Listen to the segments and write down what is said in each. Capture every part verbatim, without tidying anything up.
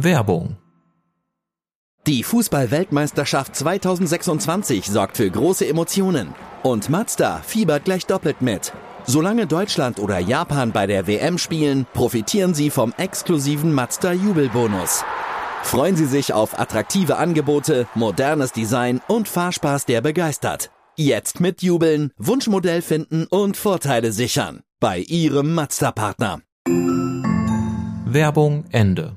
Werbung. Die Fußball-Weltmeisterschaft zweitausendsechsundzwanzig sorgt für große Emotionen. Und Mazda fiebert gleich doppelt mit. Solange Deutschland oder Japan bei der W M spielen, profitieren Sie vom exklusiven Mazda-Jubelbonus. Freuen Sie sich auf attraktive Angebote, modernes Design und Fahrspaß, der begeistert. Jetzt mitjubeln, Wunschmodell finden und Vorteile sichern. Bei Ihrem Mazda-Partner. Werbung Ende.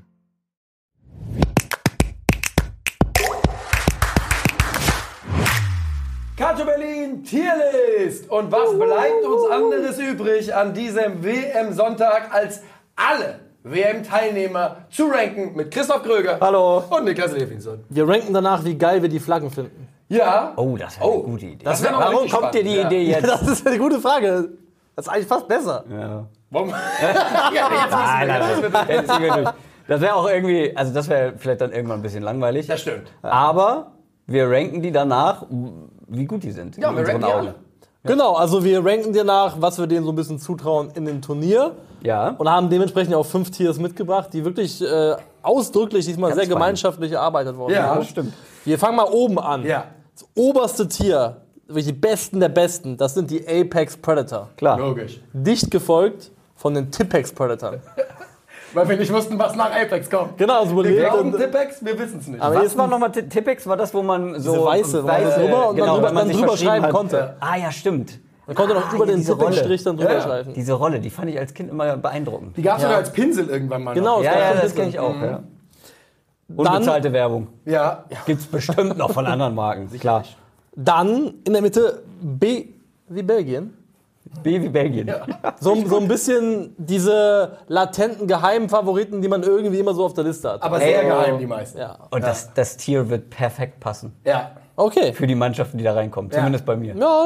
Calcio Berlin Tierlist. Und was bleibt uns anderes übrig an diesem W M-Sonntag als alle W M-Teilnehmer zu ranken mit Christoph Kröger Hallo. und Niklas Levinson. Wir ranken danach, wie geil wir die Flaggen finden. Ja. Oh, das wäre Oh, eine gute Idee. Das wär noch Warum richtig kommt dir die spannend, Idee ja. jetzt? Das ist eine gute Frage. Das ist eigentlich fast besser. Ja. Warum? ja, jetzt Nein, nein, müssen wir- nein. Jetzt ziehen wir durch. Das wäre auch irgendwie, also das wäre vielleicht dann irgendwann ein bisschen langweilig. Das stimmt. Aber wir ranken die danach, wie gut die sind. Ja, in wir unseren ranken die Augen. alle. Genau, also wir ranken dir nach, was wir denen so ein bisschen zutrauen in dem Turnier. Ja. Und haben dementsprechend auch fünf Tiers mitgebracht, die wirklich äh, ausdrücklich diesmal Ganz sehr fein. gemeinschaftlich erarbeitet worden Ja, sind. das stimmt. Wir fangen mal oben an. Ja. Das oberste Tier, wirklich die Besten der Besten, das sind die Apex Predator. Klar. Logisch. Dicht gefolgt von den Tipex Predator. Weil wir nicht wussten, was nach Apex kommt. Genau, so Wir überlegt. glauben und- Tipex, wir wissen es nicht. Aber Was jetzt war nochmal Ti- Tipex? War das, wo man so Diese weiße, wo man weiße- drüber und dann genau, drüber- wenn man dann sich drüber verschrieben schreiben hat. konnte. Ah ja, stimmt. Man konnte noch über ja, den diese Rolle. Tipex-Strich dann drüber Ja. schreiben. Diese Rolle, die fand ich als Kind immer beeindruckend. Die gab es Ja. sogar als Pinsel irgendwann mal. Genau, Noch. Ja, gab ja, schon das Pinsel. kenne ich auch. Ja. Dann- Unbezahlte Werbung. Ja. Gibt's bestimmt noch von anderen Marken. Klar. Dann in der Mitte B wie Belgien. B wie Belgien. So, so ein bisschen diese latenten geheimen Favoriten, die man irgendwie immer so auf der Liste hat. Aber sehr Ey, geheim, die meisten. ja. Und das, das Tier wird perfekt passen. Ja. Okay. Für die Mannschaften, die da reinkommen. Zumindest bei mir. Ja,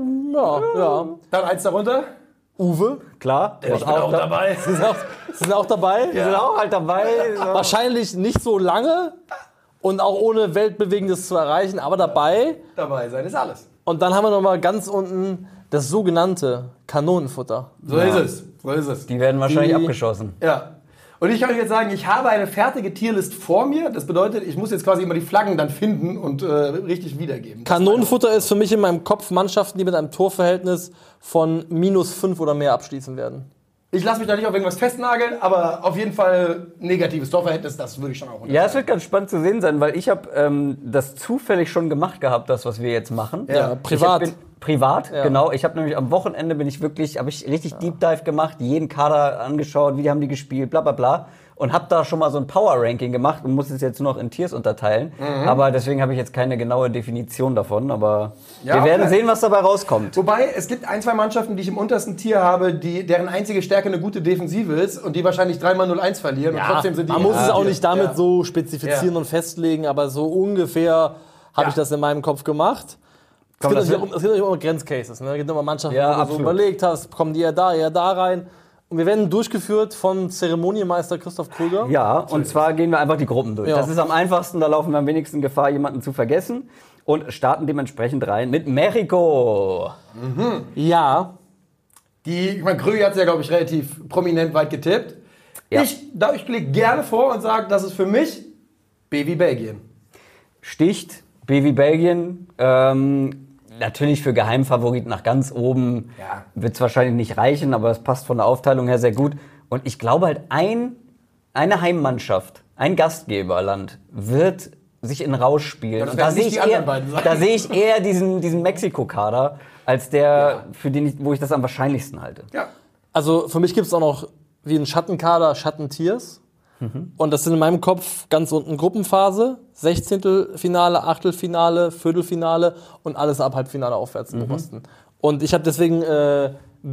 ja, ja. Dann eins darunter. Uwe. Klar. Der Ich bin auch dabei. Sie sind auch, Sie sind auch dabei. Die sind auch halt dabei. So. Wahrscheinlich nicht so lange und auch ohne Weltbewegendes zu erreichen, aber dabei. Dabei sein ist alles. Und dann haben wir noch mal ganz unten das sogenannte Kanonenfutter. So ist es. So ist es. Die werden wahrscheinlich Die- abgeschossen. Ja. Und ich kann euch jetzt sagen, ich habe eine fertige Tierlist vor mir. Das bedeutet, ich muss jetzt quasi immer die Flaggen dann finden und äh, richtig wiedergeben. Kanonenfutter ist für mich in meinem Kopf Mannschaften, die mit einem Torverhältnis von minus fünf oder mehr abschließen werden. Ich lasse mich da nicht auf irgendwas festnageln, aber auf jeden Fall negatives Torverhältnis, das würde ich schon auch unterschreiben. Ja, es wird ganz spannend zu sehen sein, weil ich habe ähm, das zufällig schon gemacht gehabt, das, was wir jetzt machen. Ja, privat. Ich hab, bin, privat, Ja. genau. Ich habe nämlich am Wochenende bin ich wirklich, habe ich richtig Deep Dive gemacht, jeden Kader angeschaut, wie haben die gespielt, bla bla bla. Und habe da schon mal so ein Power-Ranking gemacht und muss es jetzt nur noch in Tiers unterteilen. Mhm. Aber deswegen habe ich jetzt keine genaue Definition davon. Aber Ja, wir werden okay. sehen, was dabei rauskommt. Wobei, es gibt ein, zwei Mannschaften, die ich im untersten Tier habe, die, deren einzige Stärke eine gute Defensive ist und die wahrscheinlich dreimal null eins verlieren und trotzdem sind die... Man muss es auch Ja. nicht damit Ja. so spezifizieren Ja. und festlegen, aber so ungefähr habe Ja. ich das in meinem Kopf gemacht. Es Komm, gibt das natürlich auch, es gibt natürlich auch immer Grenzcases. Ne? Es gibt immer Mannschaften, Ja, wo du so absolut. überlegt hast, kommen die eher da, eher da rein. Und wir werden durchgeführt von Zeremonienmeister Christoph Krüger. Ja, und zwar gehen wir einfach die Gruppen durch. Ja. Das ist am einfachsten, da laufen wir am wenigsten Gefahr, jemanden zu vergessen. Und starten dementsprechend rein mit Mexiko. Ja, Die, ich meine, Krüger hat es ja, glaube ich, relativ prominent weit getippt. Ja. Ich, da, ich lege gerne vor und sage, das ist für mich B wie Belgien. Sticht, B wie Belgien. Ähm, natürlich für Geheimfavoriten nach ganz oben Ja. wird es wahrscheinlich nicht reichen, aber es passt von der Aufteilung her sehr gut. Und ich glaube halt, ein, eine Heimmannschaft, ein Gastgeberland wird sich in Rausch spielen. Ja, das Und da werden sehe nicht ich, die eher- anderen beiden sein. da sehe ich eher diesen, diesen Mexiko-Kader als der, für den ich, wo ich das am wahrscheinlichsten halte. Ja. also für mich gibt es auch noch wie ein Schattenkader Schattentiers. Und das sind in meinem Kopf ganz unten Gruppenphase, Sechzehntelfinale, Achtelfinale, Viertelfinale und alles ab Halbfinale aufwärts im obersten. Und ich habe deswegen äh,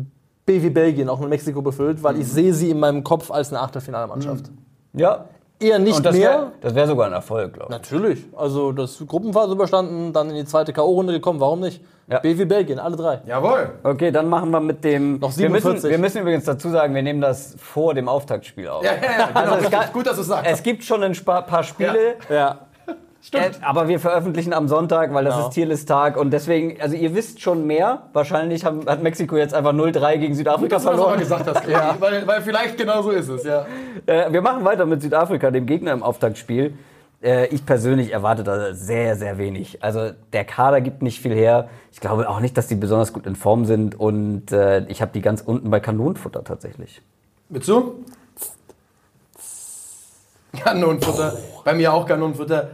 B wie Belgien auch mit Mexiko befüllt, weil ich sehe sie in meinem Kopf als eine Achtelfinalmannschaft. Ja. Eher nicht Und das mehr. wäre das wär sogar ein Erfolg, glaube ich. Natürlich. Also das Gruppenphase überstanden, dann in die zweite K O-Runde gekommen, warum nicht? Ja. B wie Belgien, alle drei. Jawohl. Okay, dann machen wir mit dem. Noch wir, müssen, siebenundvierzig. wir müssen übrigens dazu sagen, wir nehmen das vor dem Auftaktspiel auf. Ja, ja, ja. Also Genau, es, richtig. ga- Gut, dass du sagst. es gibt schon ein spa- paar Spiele, Ja. Äh, aber wir veröffentlichen am Sonntag, weil das Genau. ist Tierlist-Tag und deswegen, also ihr wisst schon mehr. Wahrscheinlich haben, hat Mexiko jetzt einfach null drei gegen Südafrika Dass du das verloren. aber gesagt hast, ja. weil, weil vielleicht genau so ist es, ja. Äh, wir machen weiter mit Südafrika, dem Gegner im Auftaktspiel. Äh, ich persönlich erwarte da sehr, sehr wenig. Also der Kader gibt nicht viel her. Ich glaube auch nicht, dass die besonders gut in Form sind und äh, ich habe die ganz unten bei Kanonenfutter tatsächlich. Willst du? Kanonenfutter. Bei mir auch Kanonenfutter.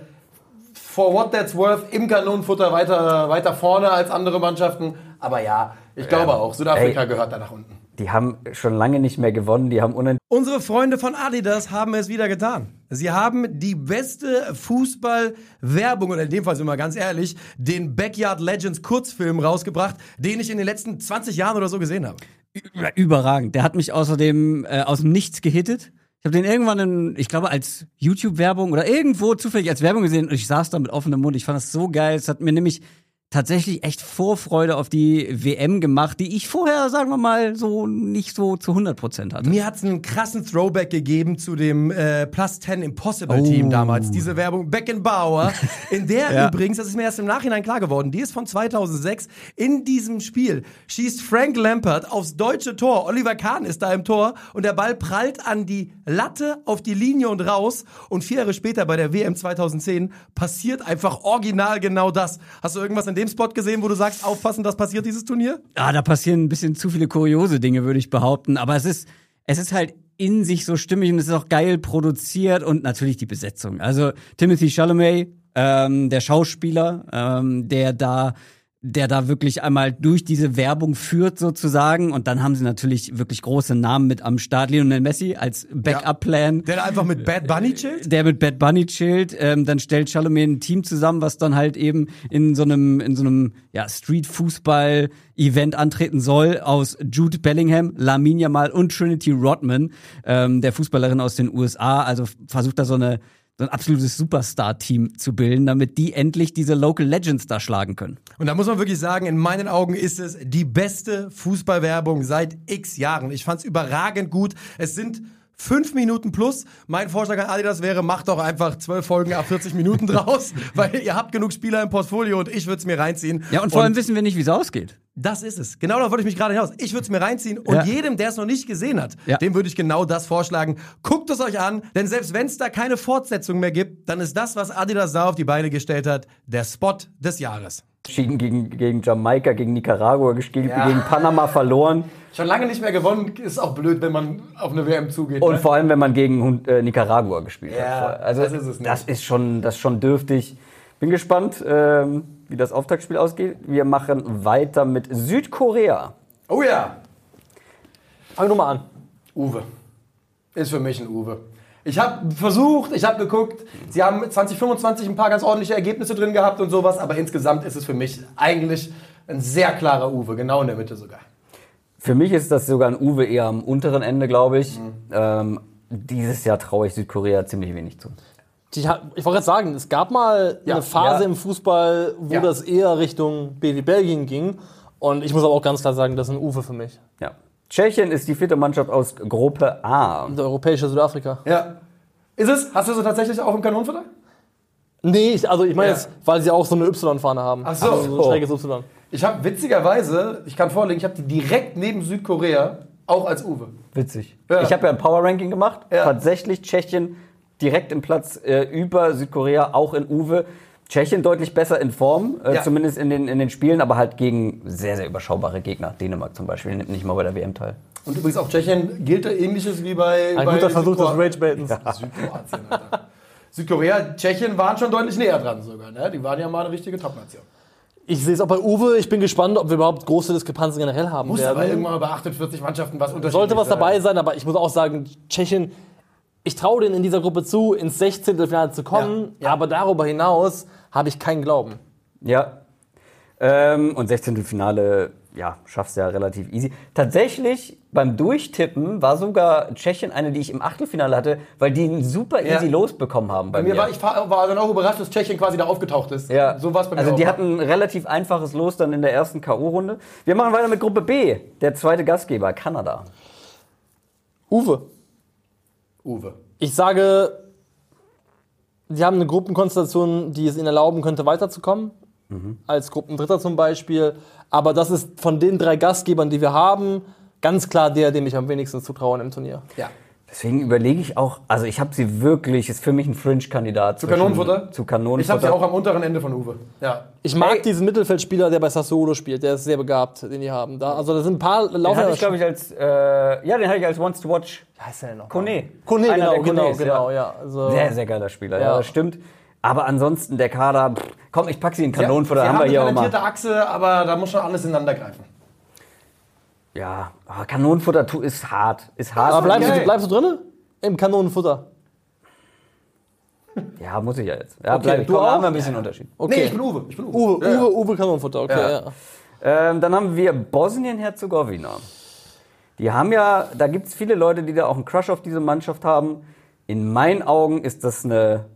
For what that's worth, im Kanonenfutter weiter, weiter vorne als andere Mannschaften. Aber ja, ich glaube Ähm, auch, Südafrika ey. gehört da nach unten. Die haben schon lange nicht mehr gewonnen, die haben unentschieden. Unsere Freunde von Adidas haben es wieder getan. Sie haben die beste Fußball-Werbung, oder in dem Fall sind wir ganz ehrlich, den Backyard Legends Kurzfilm rausgebracht, den ich in den letzten zwanzig Jahren oder so gesehen habe. Überragend. Der hat mich außerdem äh, aus dem Nichts gehittet. Ich habe den irgendwann, in, ich glaube, als YouTube-Werbung oder irgendwo zufällig als Werbung gesehen und ich saß da mit offenem Mund. Ich fand das so geil. Es hat mir nämlich tatsächlich echt Vorfreude auf die W M gemacht, die ich vorher, sagen wir mal, so nicht so zu hundert Prozent hatte. Mir hat es einen krassen Throwback gegeben zu dem äh, Plus zehn Impossible Team Oh. damals. Diese Werbung Beckenbauer, in der Ja. übrigens, das ist mir erst im Nachhinein klar geworden, die ist von zweitausendsechs. In diesem Spiel schießt Frank Lampard aufs deutsche Tor. Oliver Kahn ist da im Tor und der Ball prallt an die Latte, auf die Linie und raus. Und vier Jahre später bei der W M zweitausendzehn passiert einfach original genau das. Hast du irgendwas in dem Spot gesehen, wo du sagst, aufpassen, das passiert dieses Turnier? Ah, da passieren ein bisschen zu viele kuriose Dinge, würde ich behaupten. Aber es ist, es ist halt in sich so stimmig und es ist auch geil produziert und natürlich die Besetzung. Also Timothy Chalamet, ähm, der Schauspieler, ähm, der da der da wirklich einmal durch diese Werbung führt sozusagen und dann haben sie natürlich wirklich große Namen mit am Start. Lionel Messi als Backup-Plan. Der da einfach mit Bad Bunny chillt? Der mit Bad Bunny chillt, ähm, dann stellt Chalamet ein Team zusammen, was dann halt eben in so einem in so einem ja Street-Fußball-Event antreten soll aus Jude Bellingham, Lamine Yamal und Trinity Rodman, ähm, der Fußballerin aus den U S A. Also versucht da so eine so ein absolutes Superstar-Team zu bilden, damit die endlich diese Local Legends da schlagen können. Und da muss man wirklich sagen, in meinen Augen ist es die beste Fußballwerbung seit x Jahren. Ich fand's überragend gut. Es sind fünf Minuten plus. Mein Vorschlag an Adidas wäre, macht doch einfach zwölf Folgen ab vierzig Minuten draus, weil ihr habt genug Spieler im Portfolio und ich würde es mir reinziehen. Ja, und vor allem wissen wir nicht, wie es ausgeht. Das ist es. Genau da wollte ich mich gerade hinaus. Ich würde es mir reinziehen und Ja. jedem, der es noch nicht gesehen hat, Ja. dem würde ich genau das vorschlagen. Guckt es euch an, denn selbst wenn es da keine Fortsetzung mehr gibt, dann ist das, was Adidas da auf die Beine gestellt hat, der Spot des Jahres. Schieden gegen, gegen Jamaika, gegen Nicaragua gespielt, Ja. gegen Panama verloren. Schon lange nicht mehr gewonnen, ist auch blöd, wenn man auf eine W M zugeht. Und ne? vor allem, wenn man gegen äh, Nicaragua gespielt Ja, hat. Also das ist es nicht. das ist schon, das ist schon dürftig. Bin gespannt, ähm, wie das Auftaktspiel ausgeht. Wir machen weiter mit Südkorea. Oh ja, Fang du mal an. Uwe. Ist für mich ein Uwe. Ich habe versucht, ich habe geguckt, sie haben zwanzig fünfundzwanzig ein paar ganz ordentliche Ergebnisse drin gehabt und sowas, aber insgesamt ist es für mich eigentlich ein sehr klarer Uwe, genau in der Mitte sogar. Für mich ist das sogar ein Uwe eher am unteren Ende, glaube ich. Ähm, dieses Jahr traue ich Südkorea ziemlich wenig zu. Die, hat- ich wollte gerade sagen, es gab mal Ja, eine Phase ja. im Fußball, wo Ja. das eher Richtung B wie Belgien ging. Und ich muss aber auch ganz klar sagen, das ist ein Uwe für mich. Ja. Tschechien ist die vierte Mannschaft aus Gruppe A. Der europäische Südafrika. Ja. Ist es? Hast du so tatsächlich auch im Kanonenfutter? Nee, ich, also ich meine Ja. jetzt, weil sie auch so eine Y-Fahne haben. Ach so. Also so ein schräges Y. Ich habe witzigerweise, ich kann vorlegen, ich habe die direkt neben Südkorea auch als Uwe. Witzig. Ja. Ich habe ja ein Power-Ranking gemacht. Ja. Tatsächlich Tschechien direkt im Platz äh, über Südkorea, auch in Uwe. Tschechien deutlich besser in Form, äh, Ja. zumindest in den, in den Spielen, aber halt gegen sehr, sehr überschaubare Gegner. Dänemark zum Beispiel nimmt nicht mal bei der W M teil. Und übrigens auch Tschechien gilt da ähnliches wie bei Ein bei guter Versuch des Südkro- Rage-Baitens. Südkroatien, Alter. Südkorea, Tschechien waren schon deutlich näher dran sogar. Ne? Die waren ja mal eine richtige Top-Nation. Ich sehe es auch bei Uwe. Ich bin gespannt, ob wir überhaupt große Diskrepanzen generell haben Muss werden. aber irgendwann bei achtundvierzig Mannschaften was unterschiedlich Sollte was sein. dabei sein, aber ich muss auch sagen, Tschechien, ich traue denen in dieser Gruppe zu, ins Sechzehntelfinale zu kommen, Ja, ja. aber darüber hinaus habe ich keinen Glauben. Ja. Ähm, und Sechzehntelfinale, ja, schaffst du ja relativ easy. Tatsächlich, beim Durchtippen war sogar Tschechien eine, die ich im Achtelfinale hatte, weil die einen super Ja. easy losbekommen haben bei Bei mir mir. war, ich war war dann auch überrascht, dass Tschechien quasi da aufgetaucht ist. Ja, So war es bei mir also auch. die hatten ein relativ einfaches Los dann in der ersten K O-Runde. Wir machen weiter mit Gruppe B, der zweite Gastgeber, Kanada. Uwe, Uwe. ich sage die haben eine Gruppenkonstellation, die es ihnen erlauben könnte, weiterzukommen. Mhm. Als Gruppendritter zum Beispiel. Aber das ist von den drei Gastgebern, die wir haben, ganz klar der, dem ich am wenigsten zutraue im Turnier. Ja. Deswegen überlege ich auch, also ich habe sie wirklich, ist für mich ein Fringe-Kandidat. Zu Kanonenfutter? Zu Kanonenfutter. Ich habe sie auch am unteren Ende von Uwe. Ja. Ich mag Hey. diesen Mittelfeldspieler, der bei Sassuolo spielt. Der ist sehr begabt, den die haben. Da, also da sind ein paar Den Laufen. hatte ich, glaube ich, als, äh, ja, den hatte ich als Wants to Watch. Wie heißt der denn noch? Kone. Kone, Einer genau, der genau, Konés, genau, ja. ja. Also, Sehr, sehr geiler Spieler, ja, Ja. das stimmt. Aber ansonsten, der Kader, pff, komm, ich pack sie in Kanonenfutter, Sie haben wir eine hier auch talentierte mal. Achse, aber da muss schon alles ineinander greifen. Ja, aber Kanonenfutter tu- ist hart, ist hart. aber bleibst, Okay. du, bleibst du drin? Im Kanonenfutter. Ja, muss ich ja jetzt. Ja, Okay, bleib ich. du Komm, da auch? haben wir ein bisschen Unterschied. Okay. Nee, ich bin Uwe. Ich bin Uwe. Uwe, Ja, ja. Uwe, Uwe Kanonenfutter, okay, Ja. ja. Ähm, dann haben wir Bosnien-Herzegowina. Die haben ja, da gibt es viele Leute, die da auch einen Crush auf diese Mannschaft haben. In meinen Augen ist das eine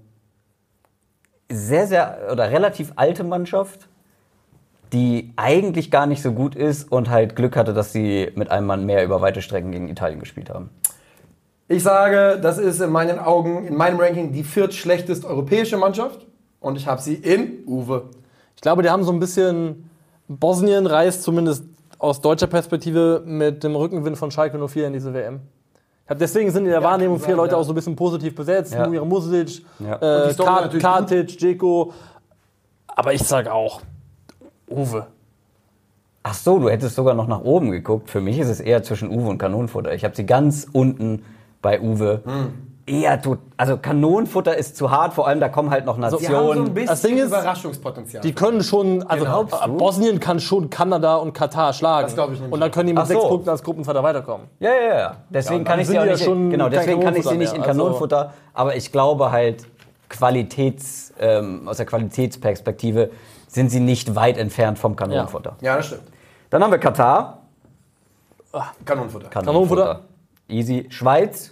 sehr, sehr oder relativ alte Mannschaft, die eigentlich gar nicht so gut ist und halt Glück hatte, dass sie mit einem Mann mehr über weite Strecken gegen Italien gespielt haben. Ich sage, das ist in meinen Augen, in meinem Ranking die viertschlechteste europäische Mannschaft. Und ich habe sie in Uwe. Ich glaube, die haben so ein bisschen, Bosnien reist zumindest aus deutscher Perspektive mit dem Rückenwind von Schalke null vier in diese W M. Ich glaub, deswegen sind in der Wahrnehmung kann viele sein, Leute ja. auch so ein bisschen positiv besetzt. Ja. Mira Music, Ja. Und die äh, Story Ka- natürlich Katic, Dzeko. Aber ich sage auch, Uwe. Ach so, du hättest sogar noch nach oben geguckt. Für mich ist es eher zwischen Uwe und Kanonenfutter. Ich habe sie ganz unten bei Uwe. Eher tot. Also Kanonenfutter ist zu hart, vor allem da kommen halt noch Sie haben so ein Nationen. bisschen Das Ding ist, Überraschungspotenzial. Die können schon, also Genau. äh, Bosnien kann schon Kanada und Katar schlagen. Das glaub ich nämlich und dann können die mit Ach sechs so. Punkten als Gruppenvater weiterkommen. Ja, ja, ja. Deswegen Ja, kann dann ich sie sind auch die ja nicht. schon Genau, kein deswegen kann ich sie Kanonenfutter nicht in mehr. Also- Kanonenfutter. Aber ich glaube halt, Qualitäts, ähm, aus der Qualitätsperspektive sind sie nicht weit entfernt vom Kanonenfutter. Ja, das stimmt. Dann haben wir Katar. Kanonenfutter. Kanonenfutter. Easy. Schweiz.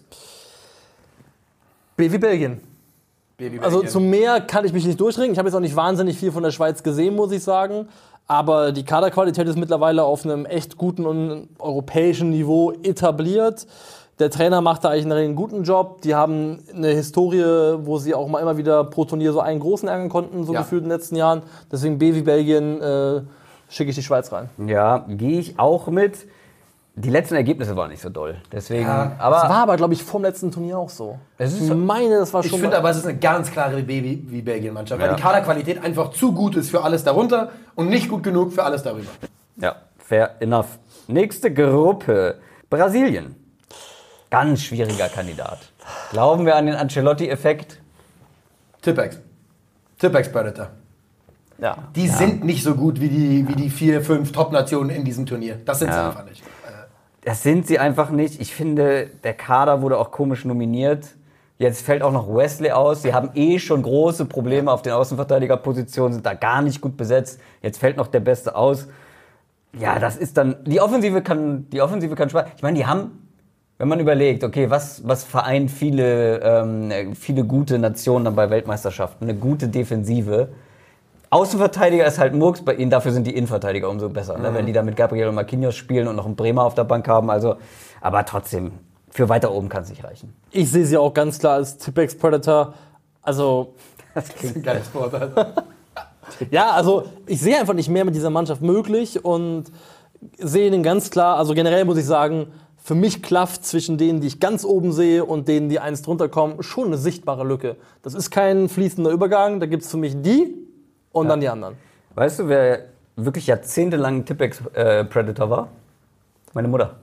B wie Belgien. Baby Also Belgien. zum Meer kann ich mich nicht durchringen. Ich habe jetzt auch nicht wahnsinnig viel von der Schweiz gesehen, muss ich sagen. Aber die Kaderqualität ist mittlerweile auf einem echt guten und europäischen Niveau etabliert. Der Trainer macht da eigentlich einen guten Job. Die haben eine Historie, wo sie auch mal immer wieder pro Turnier so einen großen ärgern konnten, so Ja. gefühlt in den letzten Jahren. Deswegen B wie Belgien äh, schicke ich die Schweiz rein. Ja, gehe ich auch mit. Die letzten Ergebnisse waren nicht so doll. Deswegen. Ja, Das aber war aber, glaube ich, vom letzten Turnier auch so. Es ist ich so- meine, das war Ich schon finde mal- aber, es ist eine ganz klare Baby wie Belgien-Mannschaft, weil Ja. die Kaderqualität einfach zu gut ist für alles darunter und nicht gut genug für alles darüber. ja, fair enough. Nächste Gruppe. Brasilien. Ganz schwieriger Kandidat. Glauben wir an den Ancelotti-Effekt? Tippex. Tippex Predator. ja. Die sind nicht so gut wie die, wie die vier, fünf Top-Nationen in diesem Turnier. Das sind sie Ja. einfach nicht. Das sind sie einfach nicht. Ich finde, der Kader wurde auch komisch nominiert. Jetzt fällt auch noch Wesley aus. Sie haben eh schon große Probleme auf den Außenverteidigerpositionen, sind da gar nicht gut besetzt. Jetzt fällt noch der Beste aus. Ja, das ist dann. Die Offensive kann, die Offensive kann Spaß. Ich meine, die haben, wenn man überlegt, okay, was, was vereint viele, ähm, viele gute Nationen dann bei Weltmeisterschaften? Eine gute Defensive. Außenverteidiger ist halt Murks bei ihnen, dafür sind die Innenverteidiger umso besser. Ne? Wenn die da mit Gabriel und Marquinhos spielen und noch einen Bremer auf der Bank haben. Also, aber trotzdem, für weiter oben kann es nicht reichen. Ich sehe sie auch ganz klar als Tippex Predator. Also, Das ist ein geiles Wort. Alter. ja, also ich sehe einfach nicht mehr mit dieser Mannschaft möglich und sehe ihnen ganz klar, also generell muss ich sagen, für mich klafft zwischen denen, die ich ganz oben sehe und denen, die eins drunter kommen, schon eine sichtbare Lücke. Das ist kein fließender Übergang, da gibt es für mich die und dann die anderen. Weißt du, wer wirklich jahrzehntelang Tippex-Predator war? Meine Mutter.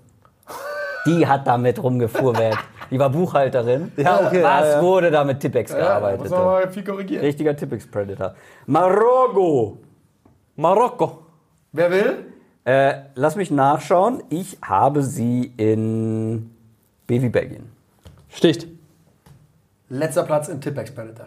Die hat damit rumgefuhrwerk. Die war Buchhalterin. Ja, okay, Was ja, ja. wurde da mit Tippex Ja, gearbeitet? muss man mal viel korrigieren. Richtiger Tippex-Predator. Marokko. Marokko. Wer will? Äh, lass mich nachschauen. Ich habe sie in B wie Belgien. Sticht. Letzter Platz in Tippex Predator.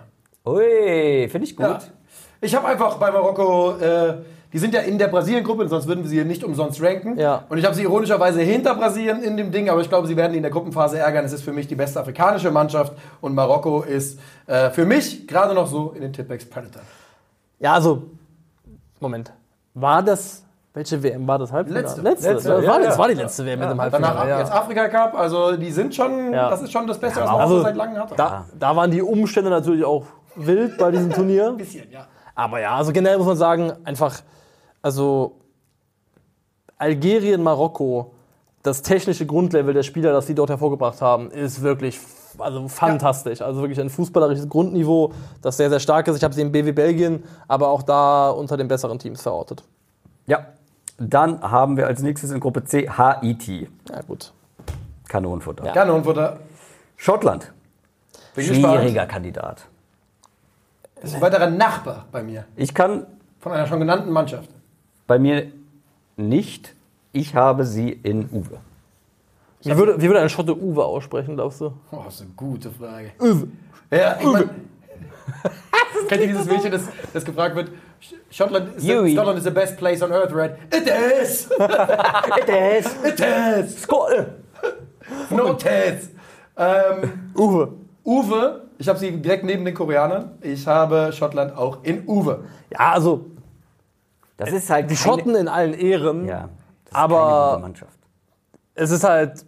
Ui, finde ich gut. Ja. Ich habe einfach bei Marokko, äh, die sind ja in der Brasilien-Gruppe, sonst würden wir sie hier nicht umsonst ranken. Ja. Und ich habe sie ironischerweise hinter Brasilien in dem Ding, aber ich glaube, sie werden die in der Gruppenphase ärgern. Es ist für mich die beste afrikanische Mannschaft und Marokko ist äh, für mich gerade noch so in den Tippex Predator. Ja, also, Moment. War das, welche W M war das? Halbfinale? Letzte. Letzte. Letzte, das, ja, war, ja. das war die letzte W M mit dem Halbfinale. Danach ja. jetzt Afrika Cup, also die sind schon, Ja. das ist schon das Beste, was aber Marokko also seit langem hatte. Da, da waren die Umstände natürlich auch wild bei diesem Turnier. Ein bisschen, ja. Aber ja, also generell muss man sagen, einfach, also Algerien, Marokko, das technische Grundlevel der Spieler, das die dort hervorgebracht haben, ist wirklich also fantastisch. Ja. Also wirklich ein fußballerisches Grundniveau, das sehr, sehr stark ist. Ich habe sie im B W Belgien, aber auch da unter den besseren Teams verortet. Ja, dann haben wir als nächstes in Gruppe C Haiti. Ja, gut. Kanonenfutter. Ja. Kanonenfutter. Schottland. Bin Schwieriger gespannt. Kandidat. Ist ein weiterer Nachbar bei mir. Ich kann Von einer schon genannten Mannschaft. bei mir nicht. Ich habe sie in Uwe. Wie würde, wie würde ein Schotte Uwe aussprechen, glaubst du? Oh, das ist eine gute Frage. Uwe. Ja, ich mein, kennt ihr dieses Mädchen, das, das gefragt wird, Schottland is, the, Scotland is the best place on earth, right? It is! It is. It is! Scotland. No tits! Ähm, Uwe. Uwe, ich habe sie direkt neben den Koreanern. Ich habe Schottland auch in Uwe. Ja, also Das ist halt die Schotten in allen Ehren, Ja, das ist aber keine gute Mannschaft. es ist halt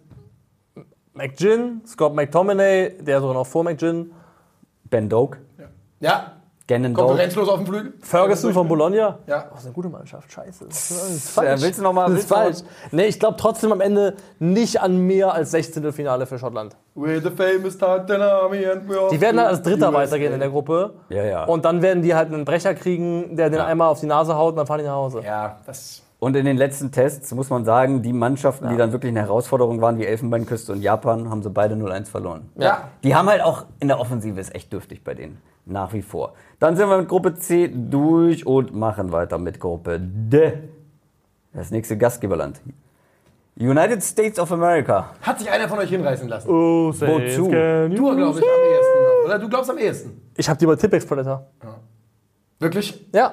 McGinn, Scott McTominay, der sogar noch vor McGinn, Ben Doak, Ja, Gannon Doak. konkurrenzlos auf dem Flügel. Ferguson von Bologna. Ja. Oh, das ist eine gute Mannschaft, scheiße. Das ist Äh, willst du noch mal- Das willst ist du noch falsch. Nee, ich glaube trotzdem am Ende nicht an mehr als Sechzehntelfinale für Schottland. We're the famous Titan Army and we all Die werden halt als Dritter U S A. weitergehen in der Gruppe. Ja, ja. Und dann werden die halt einen Brecher kriegen, der den einmal auf die Nase haut und dann fahren die nach Hause. Ja, das... Und in den letzten Tests muss man sagen, die Mannschaften, die dann wirklich eine Herausforderung waren, wie Elfenbeinküste und Japan, haben sie beide null eins verloren. Ja. Die haben halt auch in der Offensive, ist echt dürftig bei denen. Nach wie vor. Dann sind wir mit Gruppe C durch und machen weiter mit Gruppe D. Das nächste Gastgeberland. United States of America. Hat sich einer von euch hinreißen lassen? Oh, Wozu? Du, glaube ich, am ehesten noch. Oder du glaubst am ehesten. Ich habe die bei Tipp-Explorator. Wirklich? Ja.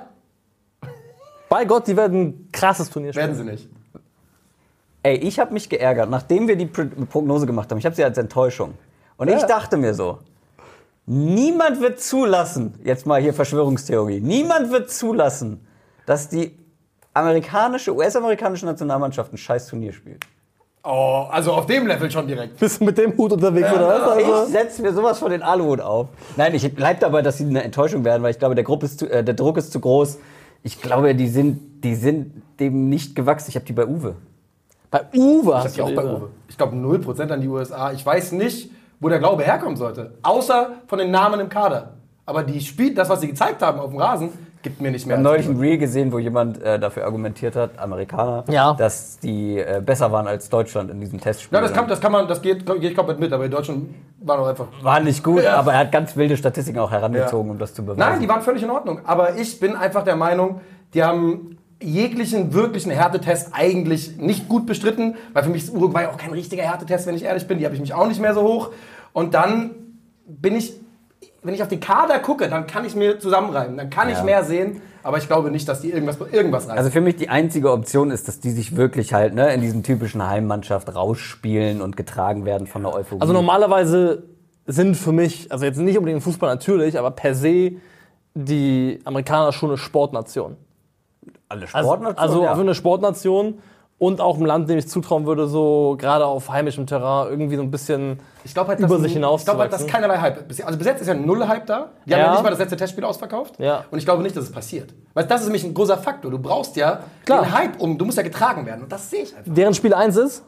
Bei Gott, die werden ein krasses Turnier spielen. Werden sie nicht. Ey, ich habe mich geärgert, nachdem wir die Pro- Prognose gemacht haben. Ich habe sie als Enttäuschung. Und Ja. ich dachte mir so, niemand wird zulassen, jetzt mal hier Verschwörungstheorie, niemand wird zulassen, dass die amerikanische, U S-amerikanische Nationalmannschaft ein scheiß Turnier spielt. Oh, also auf dem Level schon direkt. Bist du mit dem Hut unterwegs, oder was? Ich Also, setze mir sowas von den Aluhut auf. Nein, ich bleib dabei, dass sie eine Enttäuschung werden, weil ich glaube, der, Gruppe ist zu, äh, der Druck ist zu groß. Ich glaube, die sind, die sind dem nicht gewachsen. Ich habe die bei Uwe. bei Uwe Ich hab hast die du auch die bei da. Uwe. Ich glaube null Prozent an die U S A. Ich weiß nicht, wo der Glaube herkommen sollte. Außer von den Namen im Kader. Aber die Spiel, das, was sie gezeigt haben auf dem Rasen, gibt mir nicht Wir mehr. haben als neulich die- ein Reel gesehen, wo jemand äh, dafür argumentiert hat, Amerikaner, Ja. dass die äh, besser waren als Deutschland in diesem Testspiel. Ja, das kann, das kann man, das geht, gehe ich komplett mit, aber in Deutschland war doch einfach. War nicht gut, Ja. aber er hat ganz wilde Statistiken auch herangezogen, Ja. um das zu beweisen. Nein, die waren völlig in Ordnung. Aber ich bin einfach der Meinung, die haben jeglichen wirklichen Härtetest eigentlich nicht gut bestritten, weil für mich ist Uruguay auch kein richtiger Härtetest, wenn ich ehrlich bin. Die habe ich mich auch nicht mehr so hoch. Und dann bin ich, wenn ich auf die Kader gucke, dann kann ich mir zusammenreimen. Dann kann Ja. ich mehr sehen. Aber ich glaube nicht, dass die irgendwas, irgendwas reißen. Also für mich die einzige Option ist, dass die sich wirklich halt ne, in diesem typischen Heimmannschaft rausspielen und getragen werden von der Euphorie. Also normalerweise sind für mich, also jetzt nicht unbedingt im Fußball natürlich, aber per se die Amerikaner schon eine Sportnation. alle Also, Sportnationen, also ja. für eine Sportnation und auch ein Land, dem ich zutrauen würde, so gerade auf heimischem Terrain irgendwie so ein bisschen Ich glaube halt, über dass- sich hinaus Ich glaube halt, zu dass wachsen. keinerlei Hype. bis- Also bis jetzt ist ja null Hype da. Die haben Ja. ja nicht mal das letzte Testspiel ausverkauft. Ja. Und ich glaube nicht, dass es passiert. Weil das ist nämlich ein großer Faktor. Du brauchst ja Klar. den Hype um. Du musst ja getragen werden. Und das sehe ich einfach. Deren Spiel eins ist?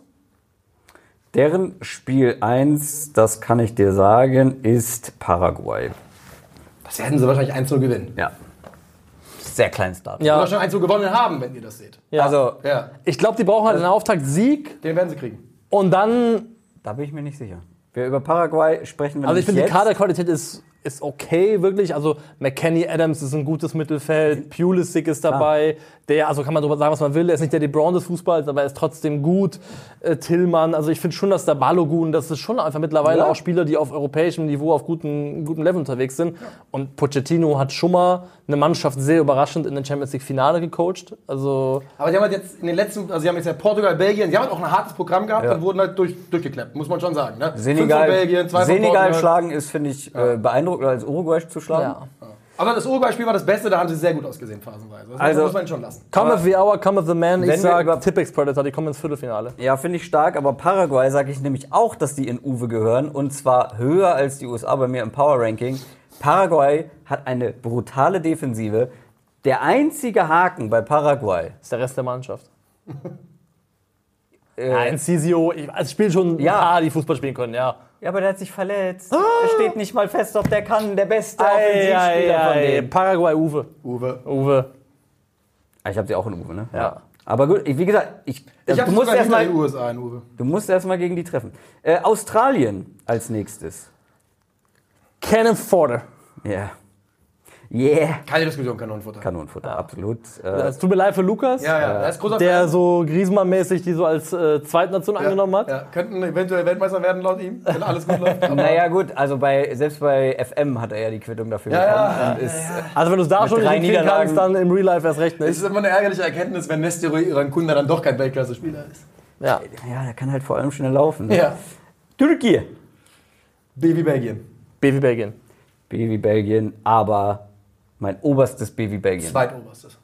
Deren Spiel eins, das kann ich dir sagen, ist Paraguay. Das werden sie wahrscheinlich eins zu null gewinnen. Ja. Sehr kleines Start. Ja. Oder schon eins zu null gewonnen haben, wenn ihr das seht. Ja. Also, Ja, Ich glaube, die brauchen halt einen Auftaktsieg den werden sie kriegen. und dann, da bin ich mir nicht sicher. Wir über Paraguay sprechen wir also ich nicht finde, die jetzt. Kaderqualität ist, ist okay, wirklich. Also McKennie Adams ist ein gutes Mittelfeld, Pulisic ist dabei. Der, also kann man darüber sagen, was man will, er ist nicht der De Bruyne des Fußballs, aber er ist trotzdem gut. Äh, Tillmann, also ich finde schon, dass der Balogun, das ist schon einfach mittlerweile Ja. auch Spieler, die auf europäischem Niveau auf gutem, gutem Level unterwegs sind. Und Pochettino hat schon mal eine Mannschaft sehr überraschend in den Champions League Finale gecoacht. Also Aber sie haben halt jetzt in den letzten, also sie haben jetzt ja Portugal, Belgien, sie haben halt auch ein hartes Programm gehabt Ja. und wurden halt durch, durchgeklappt, muss man schon sagen. Ne? Fünf Senegal, von Belgien, zwei von Senegal Portugal. schlagen ist, finde ich, äh, beeindruckender als Uruguay zu schlagen. ja. Aber das Uruguay-Spiel war das Beste, da haben sie sehr gut ausgesehen phasenweise. Das Also- muss man ihnen schon lassen. Cometh the hour, cometh the man. Wenn Ich wir sag über- Tippex Predator, die kommen ins Viertelfinale. Ja, finde ich stark, aber Paraguay sage ich nämlich auch, dass die in Uwe gehören und zwar höher als die U S A bei mir im Power Ranking. Paraguay hat eine brutale Defensive. Der einzige Haken bei Paraguay ist der Rest der Mannschaft. Äh, ja, Incisio, ich, also spielen schon Ja. ein paar, die Fußball spielen können, ja. Ja, aber der hat sich verletzt. Er steht nicht mal fest, ob der kann. Der beste Ei, Offensivspieler ei, von ei. denen. Paraguay, Uwe. Uwe. Uwe. Ah, ich habe sie auch in Uwe, ne? Ja. Aber gut, wie gesagt, ich, Ich du, habe musst sogar erst hinter mal, den U S A in Uwe. du musst erst mal gegen die treffen. Äh, Australien als nächstes. Cannon Fodder. Ja. Yeah. Keine Diskussion, Kanonenfutter. Kanonenfutter, absolut. Äh, Es tut mir leid für Lukas, Ja, ja, er ist großer der Fan. so Griezmann-mäßig die so als äh, Zweitnation Ja, angenommen hat. Ja, könnten eventuell Weltmeister werden laut ihm, wenn alles gut läuft. Aber naja, gut, also bei, selbst bei F M hat er ja die Quittung dafür Ja, bekommen. ja, und ist, Also wenn du es da Mit schon drei nicht hinkriegen kannst, Niederlagen. dann im Real Life erst recht es nicht. ist immer eine ärgerliche Erkenntnis, wenn Nestero Irankunda dann doch kein Weltklasse-Spieler ist. Ja. Ja, der kann halt vor allem schnell laufen. Ne? Ja. Türkei. B wie Belgien. B wie Belgien. B wie Belgien, aber mein oberstes B wie Belgien. Zweitoberstes.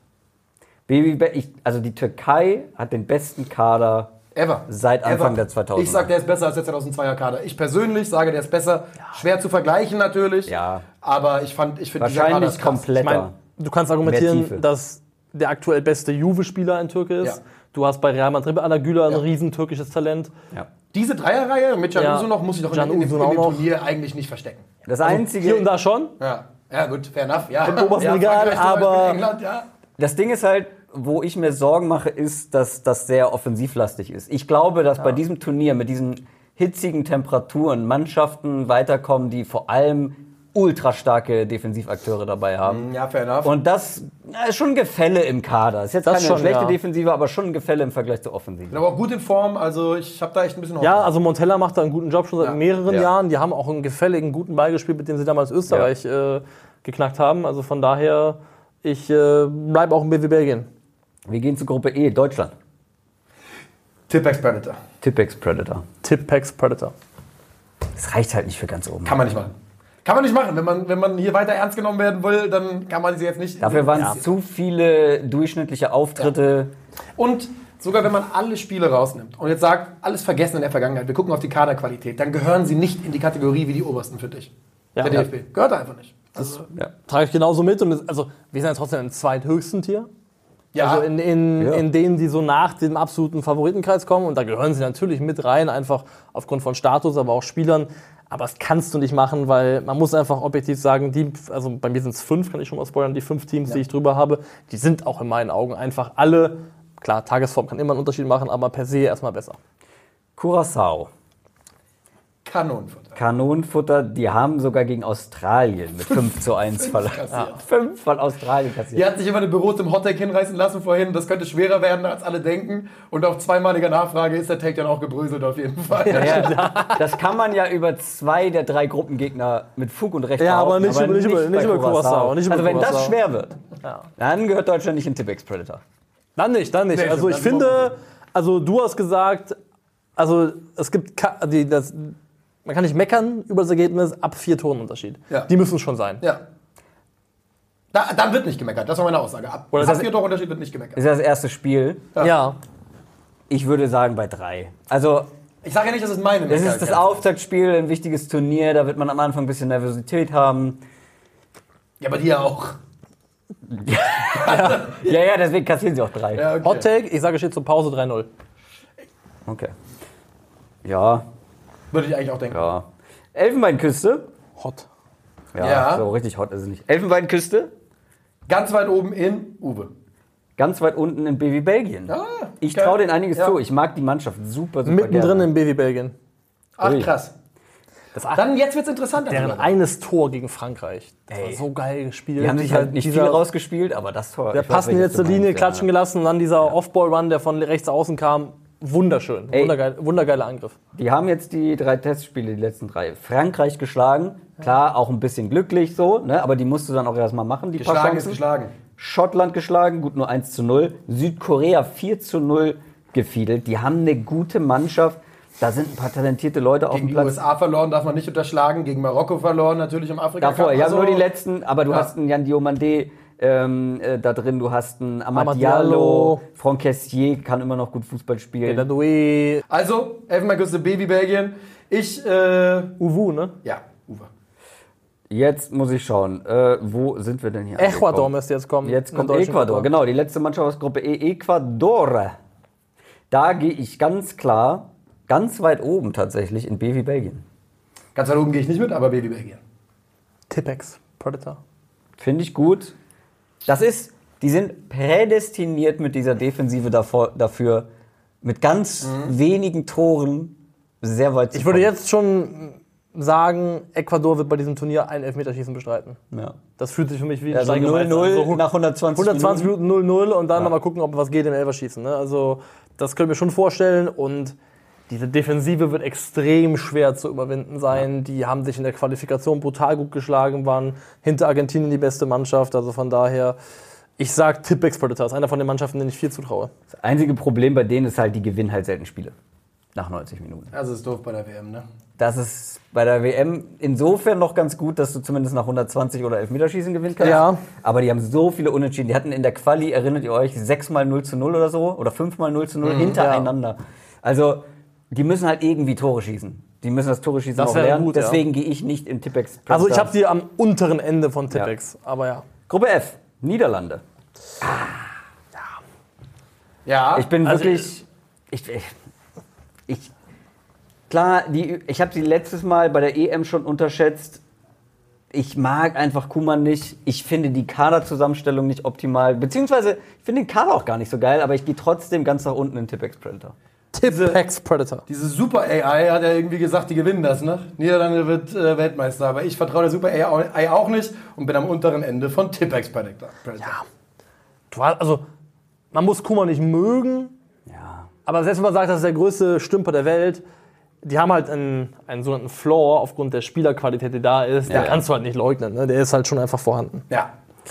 B wie Be- ich, also die Türkei hat den besten Kader Ever. seit Anfang Ever. der zweitausender. Ich sag, der ist besser als der zweitausendzweier Kader. Ich persönlich sage, der ist besser. Schwer zu vergleichen natürlich. Ja. Aber ich fand, ich finde dieser Kader Wahrscheinlich ist krass. kompletter. Ich meine, du kannst Mehr Tiefe. argumentieren, dass der aktuell beste Juve-Spieler ein Türke ist. Ja. Du hast bei Real Madrid Ala Güler ein Ja. riesen türkisches Talent. ja. Diese Dreierreihe mit Can Ja. Uso noch muss ich doch in, Can in, in, Uso in auch dem noch. Turnier eigentlich nicht verstecken. Das einzige, Hier und da schon. Ja, ja gut, fair enough. Ja. Im obersten ja, Regal, Frankreich zum Beispiel, aber- England, ja. das Ding ist halt, wo ich mir Sorgen mache, ist, dass das sehr offensivlastig ist. Ich glaube, dass bei diesem Turnier mit diesen hitzigen Temperaturen Mannschaften weiterkommen, die vor allem ultra starke Defensivakteure dabei haben. Ja, fair enough. Und das na, ist schon ein Gefälle im Kader. Ist jetzt Das keine schon, schlechte ja. Defensive, aber schon ein Gefälle im Vergleich zur Offensive. aber auch gut in Form, also ich habe da echt ein bisschen Hoffnung. Ja, also Montella macht da einen guten Job schon seit Ja. mehreren Ja. Jahren. Die haben auch einen gefälligen, guten Ball gespielt, mit dem sie damals Österreich äh, geknackt haben. Also von daher, ich äh, bleibe auch im B W Belgien. Wir gehen zu Gruppe E, Deutschland. Tipex Predator. Tipex Predator. Tipex Predator. Das reicht halt nicht für ganz oben. Kann man nicht machen. Kann man nicht machen. Wenn man, wenn man hier weiter ernst genommen werden will, dann kann man sie jetzt nicht. Dafür waren es zu viele durchschnittliche Auftritte. Und sogar wenn man alle Spiele rausnimmt und jetzt sagt, alles vergessen in der Vergangenheit, wir gucken auf die Kaderqualität, dann gehören sie nicht in die Kategorie wie die obersten für dich. Ja. Der D F B. Gehört er einfach nicht. Also, Ja. Trage ich genauso mit. Und es, also, wir sind ja trotzdem im zweithöchsten Tier. ja, Also in, in, Ja. in denen, die so nach dem absoluten Favoritenkreis kommen. Und da gehören sie natürlich mit rein, einfach aufgrund von Status, aber auch Spielern. Aber das kannst du nicht machen, weil man muss einfach objektiv sagen, die, also bei mir sind es fünf, kann ich schon mal spoilern, die fünf Teams, die ich drüber habe, die sind auch in meinen Augen einfach alle, klar, Tagesform kann immer einen Unterschied machen, aber per se erstmal besser. Curaçao. Kanonenfutter. Kanonenfutter, die haben sogar gegen Australien mit fünf zu eins verloren. kassiert. Fünf von Australien kassiert. Die hat sich immer eine Büros im Hottake hinreißen lassen vorhin. Das könnte schwerer werden, als alle denken. Und auf zweimaliger Nachfrage ist der Take dann auch gebröselt auf jeden Fall. Ja, das kann man ja über zwei der drei Gruppengegner mit Fug und Recht Ja, aber behaupten, nicht über- nicht über- bei nicht über Curaçao, nicht über Also wenn das Curaçao. schwer wird, Ja. dann gehört Deutschland nicht in Tipex Predator. Dann nicht, dann nicht. Nee, also ich stimmt, dann finde, also du hast gesagt, also es gibt, ka- die, das, man kann nicht meckern über das Ergebnis ab vier Toren Unterschied. Ja. Die müssen schon sein. Ja. Da, dann wird nicht gemeckert. Das war meine Aussage. Ab, Oder ab das- vier Tore Unterschied wird nicht gemeckert. Das ist das erste Spiel. Ja. Ich würde sagen bei drei. Also Ich sage ja nicht, dass es meine es ist das Mecker- Auftaktspiel, ein wichtiges Turnier, da wird man am Anfang ein bisschen Nervosität haben. Ja, aber die ja auch. Ja, ja, deswegen kassieren sie auch drei. Ja, okay. Hot Take, ich sage, steht zur Pause drei null. Okay. Ja, Würde ich eigentlich auch denken. ja. Elfenbeinküste. Hot. Ja, Ja. so richtig hot ist es nicht. Elfenbeinküste, Ganz weit oben in Uwe. ganz weit unten in B wie Belgien. Ah, Ich okay. traue denen einiges Ja. zu. Ich mag die Mannschaft super, super Mittendrin gerne. im Baby Belgien. Ach, Ui. krass. Das Dann jetzt wird's interessanter. deren eines Tor gegen Frankreich. Das war Ey. so geil gespielt. Die haben sich Dieser- halt nicht dieser, viel rausgespielt, aber das Tor. Der ich weiß, Pass in die welches letzte du Linie meinst, klatschen ja. gelassen und dann dieser Off-Ball-Run, der von rechts außen kam. Wunderschön. Ey. Wundergeil, wundergeiler Angriff. Die haben jetzt die drei Testspiele, die letzten drei. Frankreich geschlagen. Klar, auch ein bisschen glücklich so, ne? Aber die musst du dann auch erstmal machen, die paar Geschlagen ist Chancen. geschlagen. Schottland geschlagen, gut nur eins zu null. Südkorea vier zu null gefiedelt. Die haben eine gute Mannschaft. Da sind ein paar talentierte Leute auf Gegen dem die U Platz. S A verloren, darf man nicht unterschlagen. Gegen Marokko verloren, natürlich im Afrika Davor, Cup. ja, Also, nur die letzten, aber du Ja. hast einen Jan Diomandé ähm, äh, da drin, du hast einen Amad Amad Diallo, Diallo. Franck Kessier kann immer noch gut Fußball spielen. Dadoué, Also, Elfenbeinküste, Baby Belgien. Ich, äh, Uwu, ne? ja, Uwe. Jetzt muss ich schauen. Äh, wo sind wir denn hier? Ecuador angekommen? müsste jetzt kommen. Jetzt in kommt der deutschen Ecuador, Gruppe. genau. Die letzte Mannschaft aus Gruppe E, Ecuador. Da gehe ich ganz klar, ganz weit oben tatsächlich, in B wie Belgien. Ganz weit oben gehe ich nicht mit, aber Baby Belgien. Tipex, Predator. Finde ich gut. Das ist, die sind prädestiniert mit dieser Defensive davor, dafür, mit ganz Mhm. wenigen Toren sehr weit zu Ich würde kommen. jetzt schon sagen, Ecuador wird bei diesem Turnier ein Elfmeterschießen bestreiten. Ja. Das fühlt sich für mich wie ein Also Steigemeister null null an. So nach hundertzwanzig, hundertzwanzig Minuten null null und dann Ja. nochmal gucken, ob was geht im Elferschießen. Ne? Also das können wir schon vorstellen und diese Defensive wird extrem schwer zu überwinden sein. Ja. Die haben sich in der Qualifikation brutal gut geschlagen, waren hinter Argentinien die beste Mannschaft. Also von daher, ich sag Tipex Predators, einer von den Mannschaften, denen ich viel zutraue. Das einzige Problem bei denen ist halt, die gewinnen halt selten Spiele. Nach neunzig Minuten. Also ist doof bei der W M, ne? Das ist bei der W M insofern noch ganz gut, dass du zumindest nach hundertzwanzig oder Elfmeterschießen gewinnen kannst. Ja. Aber die haben so viele Unentschieden. Die hatten in der Quali, erinnert ihr euch, sechsmal null zu null oder so? Oder fünfmal null zu null hintereinander. Also, die müssen halt irgendwie Tore schießen. Die müssen das Tore schießen Das auch wäre lernen. gut, ja. Deswegen gehe ich nicht in Tipex. Also ich habe die am unteren Ende von Tipex, aber ja. Gruppe F, Niederlande. Ja. Ich bin Also, wirklich. Ich, ich, ich, klar, die, ich habe sie letztes Mal bei der E M schon unterschätzt. Ich mag einfach Koeman nicht. Ich finde die Kaderzusammenstellung nicht optimal. Beziehungsweise, ich finde den Kader auch gar nicht so geil, aber ich gehe trotzdem ganz nach unten in Tipex Predator. Tipex Predator. Diese Super A I hat ja irgendwie gesagt, die gewinnen das, ne? Niederlande wird äh, Weltmeister, aber ich vertraue der Super A I auch nicht und bin am unteren Ende von Tipex Predator. Ja. Du hast, also, man muss Koeman nicht mögen, Ja. aber selbst wenn man sagt, das ist der größte Stümper der Welt, die haben halt einen, einen sogenannten Floor aufgrund der Spielerqualität, die da ist. Ja, Den ja. kannst du halt nicht leugnen. Ne? Der ist halt schon einfach vorhanden. Ja.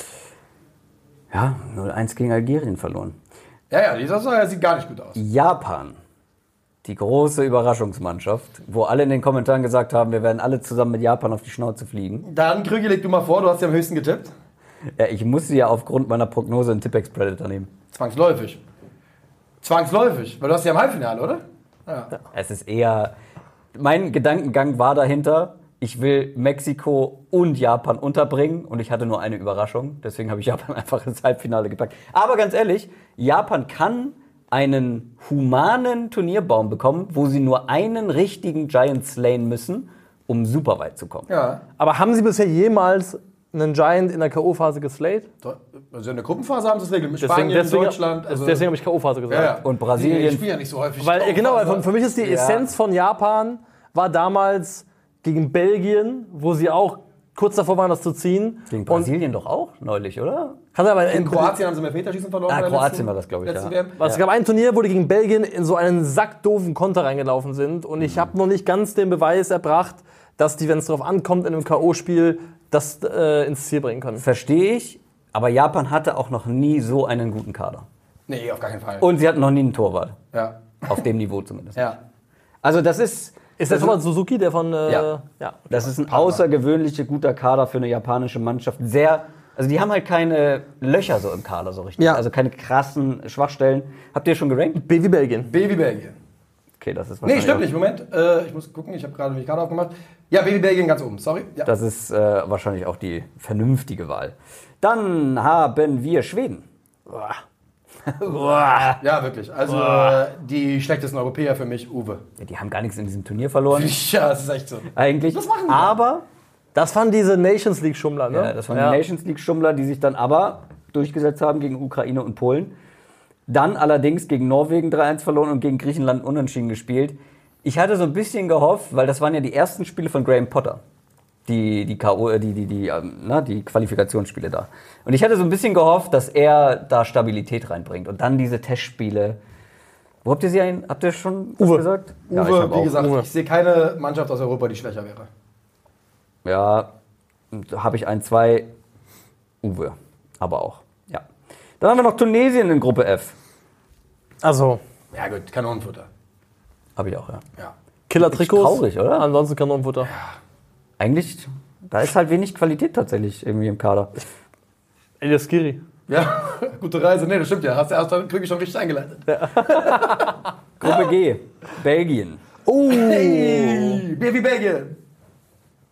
Ja, null eins gegen Algerien verloren. Ja, ja, dieser Saison sieht gar nicht gut aus. Japan. Die große Überraschungsmannschaft, wo alle in den Kommentaren gesagt haben, wir werden alle zusammen mit Japan auf die Schnauze fliegen. Dann, Krüge, leg du mal vor, du hast ja am höchsten getippt. Ja, ich muss sie ja aufgrund meiner Prognose in Tipex Predator nehmen. Zwangsläufig. Zwangsläufig, weil du hast ja im Halbfinale, oder? Ja. Es ist eher, mein Gedankengang war dahinter, ich will Mexiko und Japan unterbringen und ich hatte nur eine Überraschung, deswegen habe ich Japan einfach ins Halbfinale gepackt. Aber ganz ehrlich, Japan kann einen humanen Turnierbaum bekommen, wo sie nur einen richtigen Giant slayen müssen, um super weit zu kommen. Ja. Aber haben sie bisher jemals einen Giant in der K O-Phase geslayed? Also in der Gruppenphase haben sie es regelt. Mit Deswegen, Spanien, deswegen, Deutschland. Also deswegen habe ich K O-Phase gesagt. ja, ja. Und Brasilien- Die spielen ja nicht so häufig. Weil, äh, genau, weil für, für mich ist die Ja. Essenz von Japan war damals gegen Belgien, wo sie auch kurz davor waren, das zu ziehen. Gegen Brasilien doch auch neulich, oder? Kann aber In Kroatien haben sie mit Elfmeterschießen verloren. Ah, bei der Kroatien letzten- war das, glaub ich, letzten ja. W M. Was, Es gab ein Turnier, wo die gegen Belgien in so einen sackdoofen Konter reingelaufen sind. Und ich habe noch nicht ganz den Beweis erbracht, dass die, wenn es darauf ankommt, in einem K O-Spiel das äh, ins Ziel bringen können. Verstehe ich, aber Japan hatte auch noch nie so einen guten Kader. Nee, auf gar keinen Fall. Und sie hatten noch nie einen Torwart. ja. Auf dem Niveau zumindest. Ja. Also das ist... Ist das das schon mal Suzuki, der von... Äh, Ja. ja. Das ist ein außergewöhnlich guter Kader für eine japanische Mannschaft. Sehr, also die haben halt keine Löcher so im Kader so richtig. Ja. Also keine krassen Schwachstellen. Habt ihr schon gerankt? B wie Belgien. Baby Belgien. Okay, das ist Nee, wahrscheinlich stimmt auch- nicht. Moment. Äh, ich muss gucken. Ich habe gerade die Karte aufgemacht. Ja, Baby Belgien ganz oben. Sorry. Ja. Das ist äh, wahrscheinlich auch die vernünftige Wahl. Dann haben wir Schweden. ja, wirklich. Also äh, die schlechtesten Europäer für mich, Uwe. Ja, die haben gar nichts in diesem Turnier verloren. Ja, das ist echt so. Eigentlich. Was machen die? Aber Das waren diese Nations League-Schummler, ne? ja, das waren die Nations League-Schummler, die sich dann aber durchgesetzt haben gegen Ukraine und Polen. Dann allerdings gegen Norwegen drei eins verloren und gegen Griechenland unentschieden gespielt. Ich hatte so ein bisschen gehofft, weil das waren ja die ersten Spiele von Graham Potter. Die, die, K O, äh, die, die, die, ähm, na, die Qualifikationsspiele da. Und ich hatte so ein bisschen gehofft, dass er da Stabilität reinbringt. Und dann diese Testspiele. Wo habt ihr sie ein? Habt ihr schon was Uwe. gesagt? Uwe, Ja, ich hab wie auch. gesagt, Uwe. ich sehe keine Mannschaft aus Europa, die schwächer wäre. Ja, habe ich ein, zwei. Uwe. Aber auch. Ja. Dann haben wir noch Tunesien in Gruppe F. Also, Ja gut, Kanonenfutter. Habe ich auch, ja. Ja. Killer-Trikots. traurig, oder? Ansonsten Kanonenfutter. Eigentlich, da ist halt wenig Qualität tatsächlich irgendwie im Kader. Elias Skiri. Ja, gute Reise. Nee, das stimmt ja. Hast du erst wirklich schon richtig eingeleitet. Gruppe G, Belgien. Hey, Baby Belgien.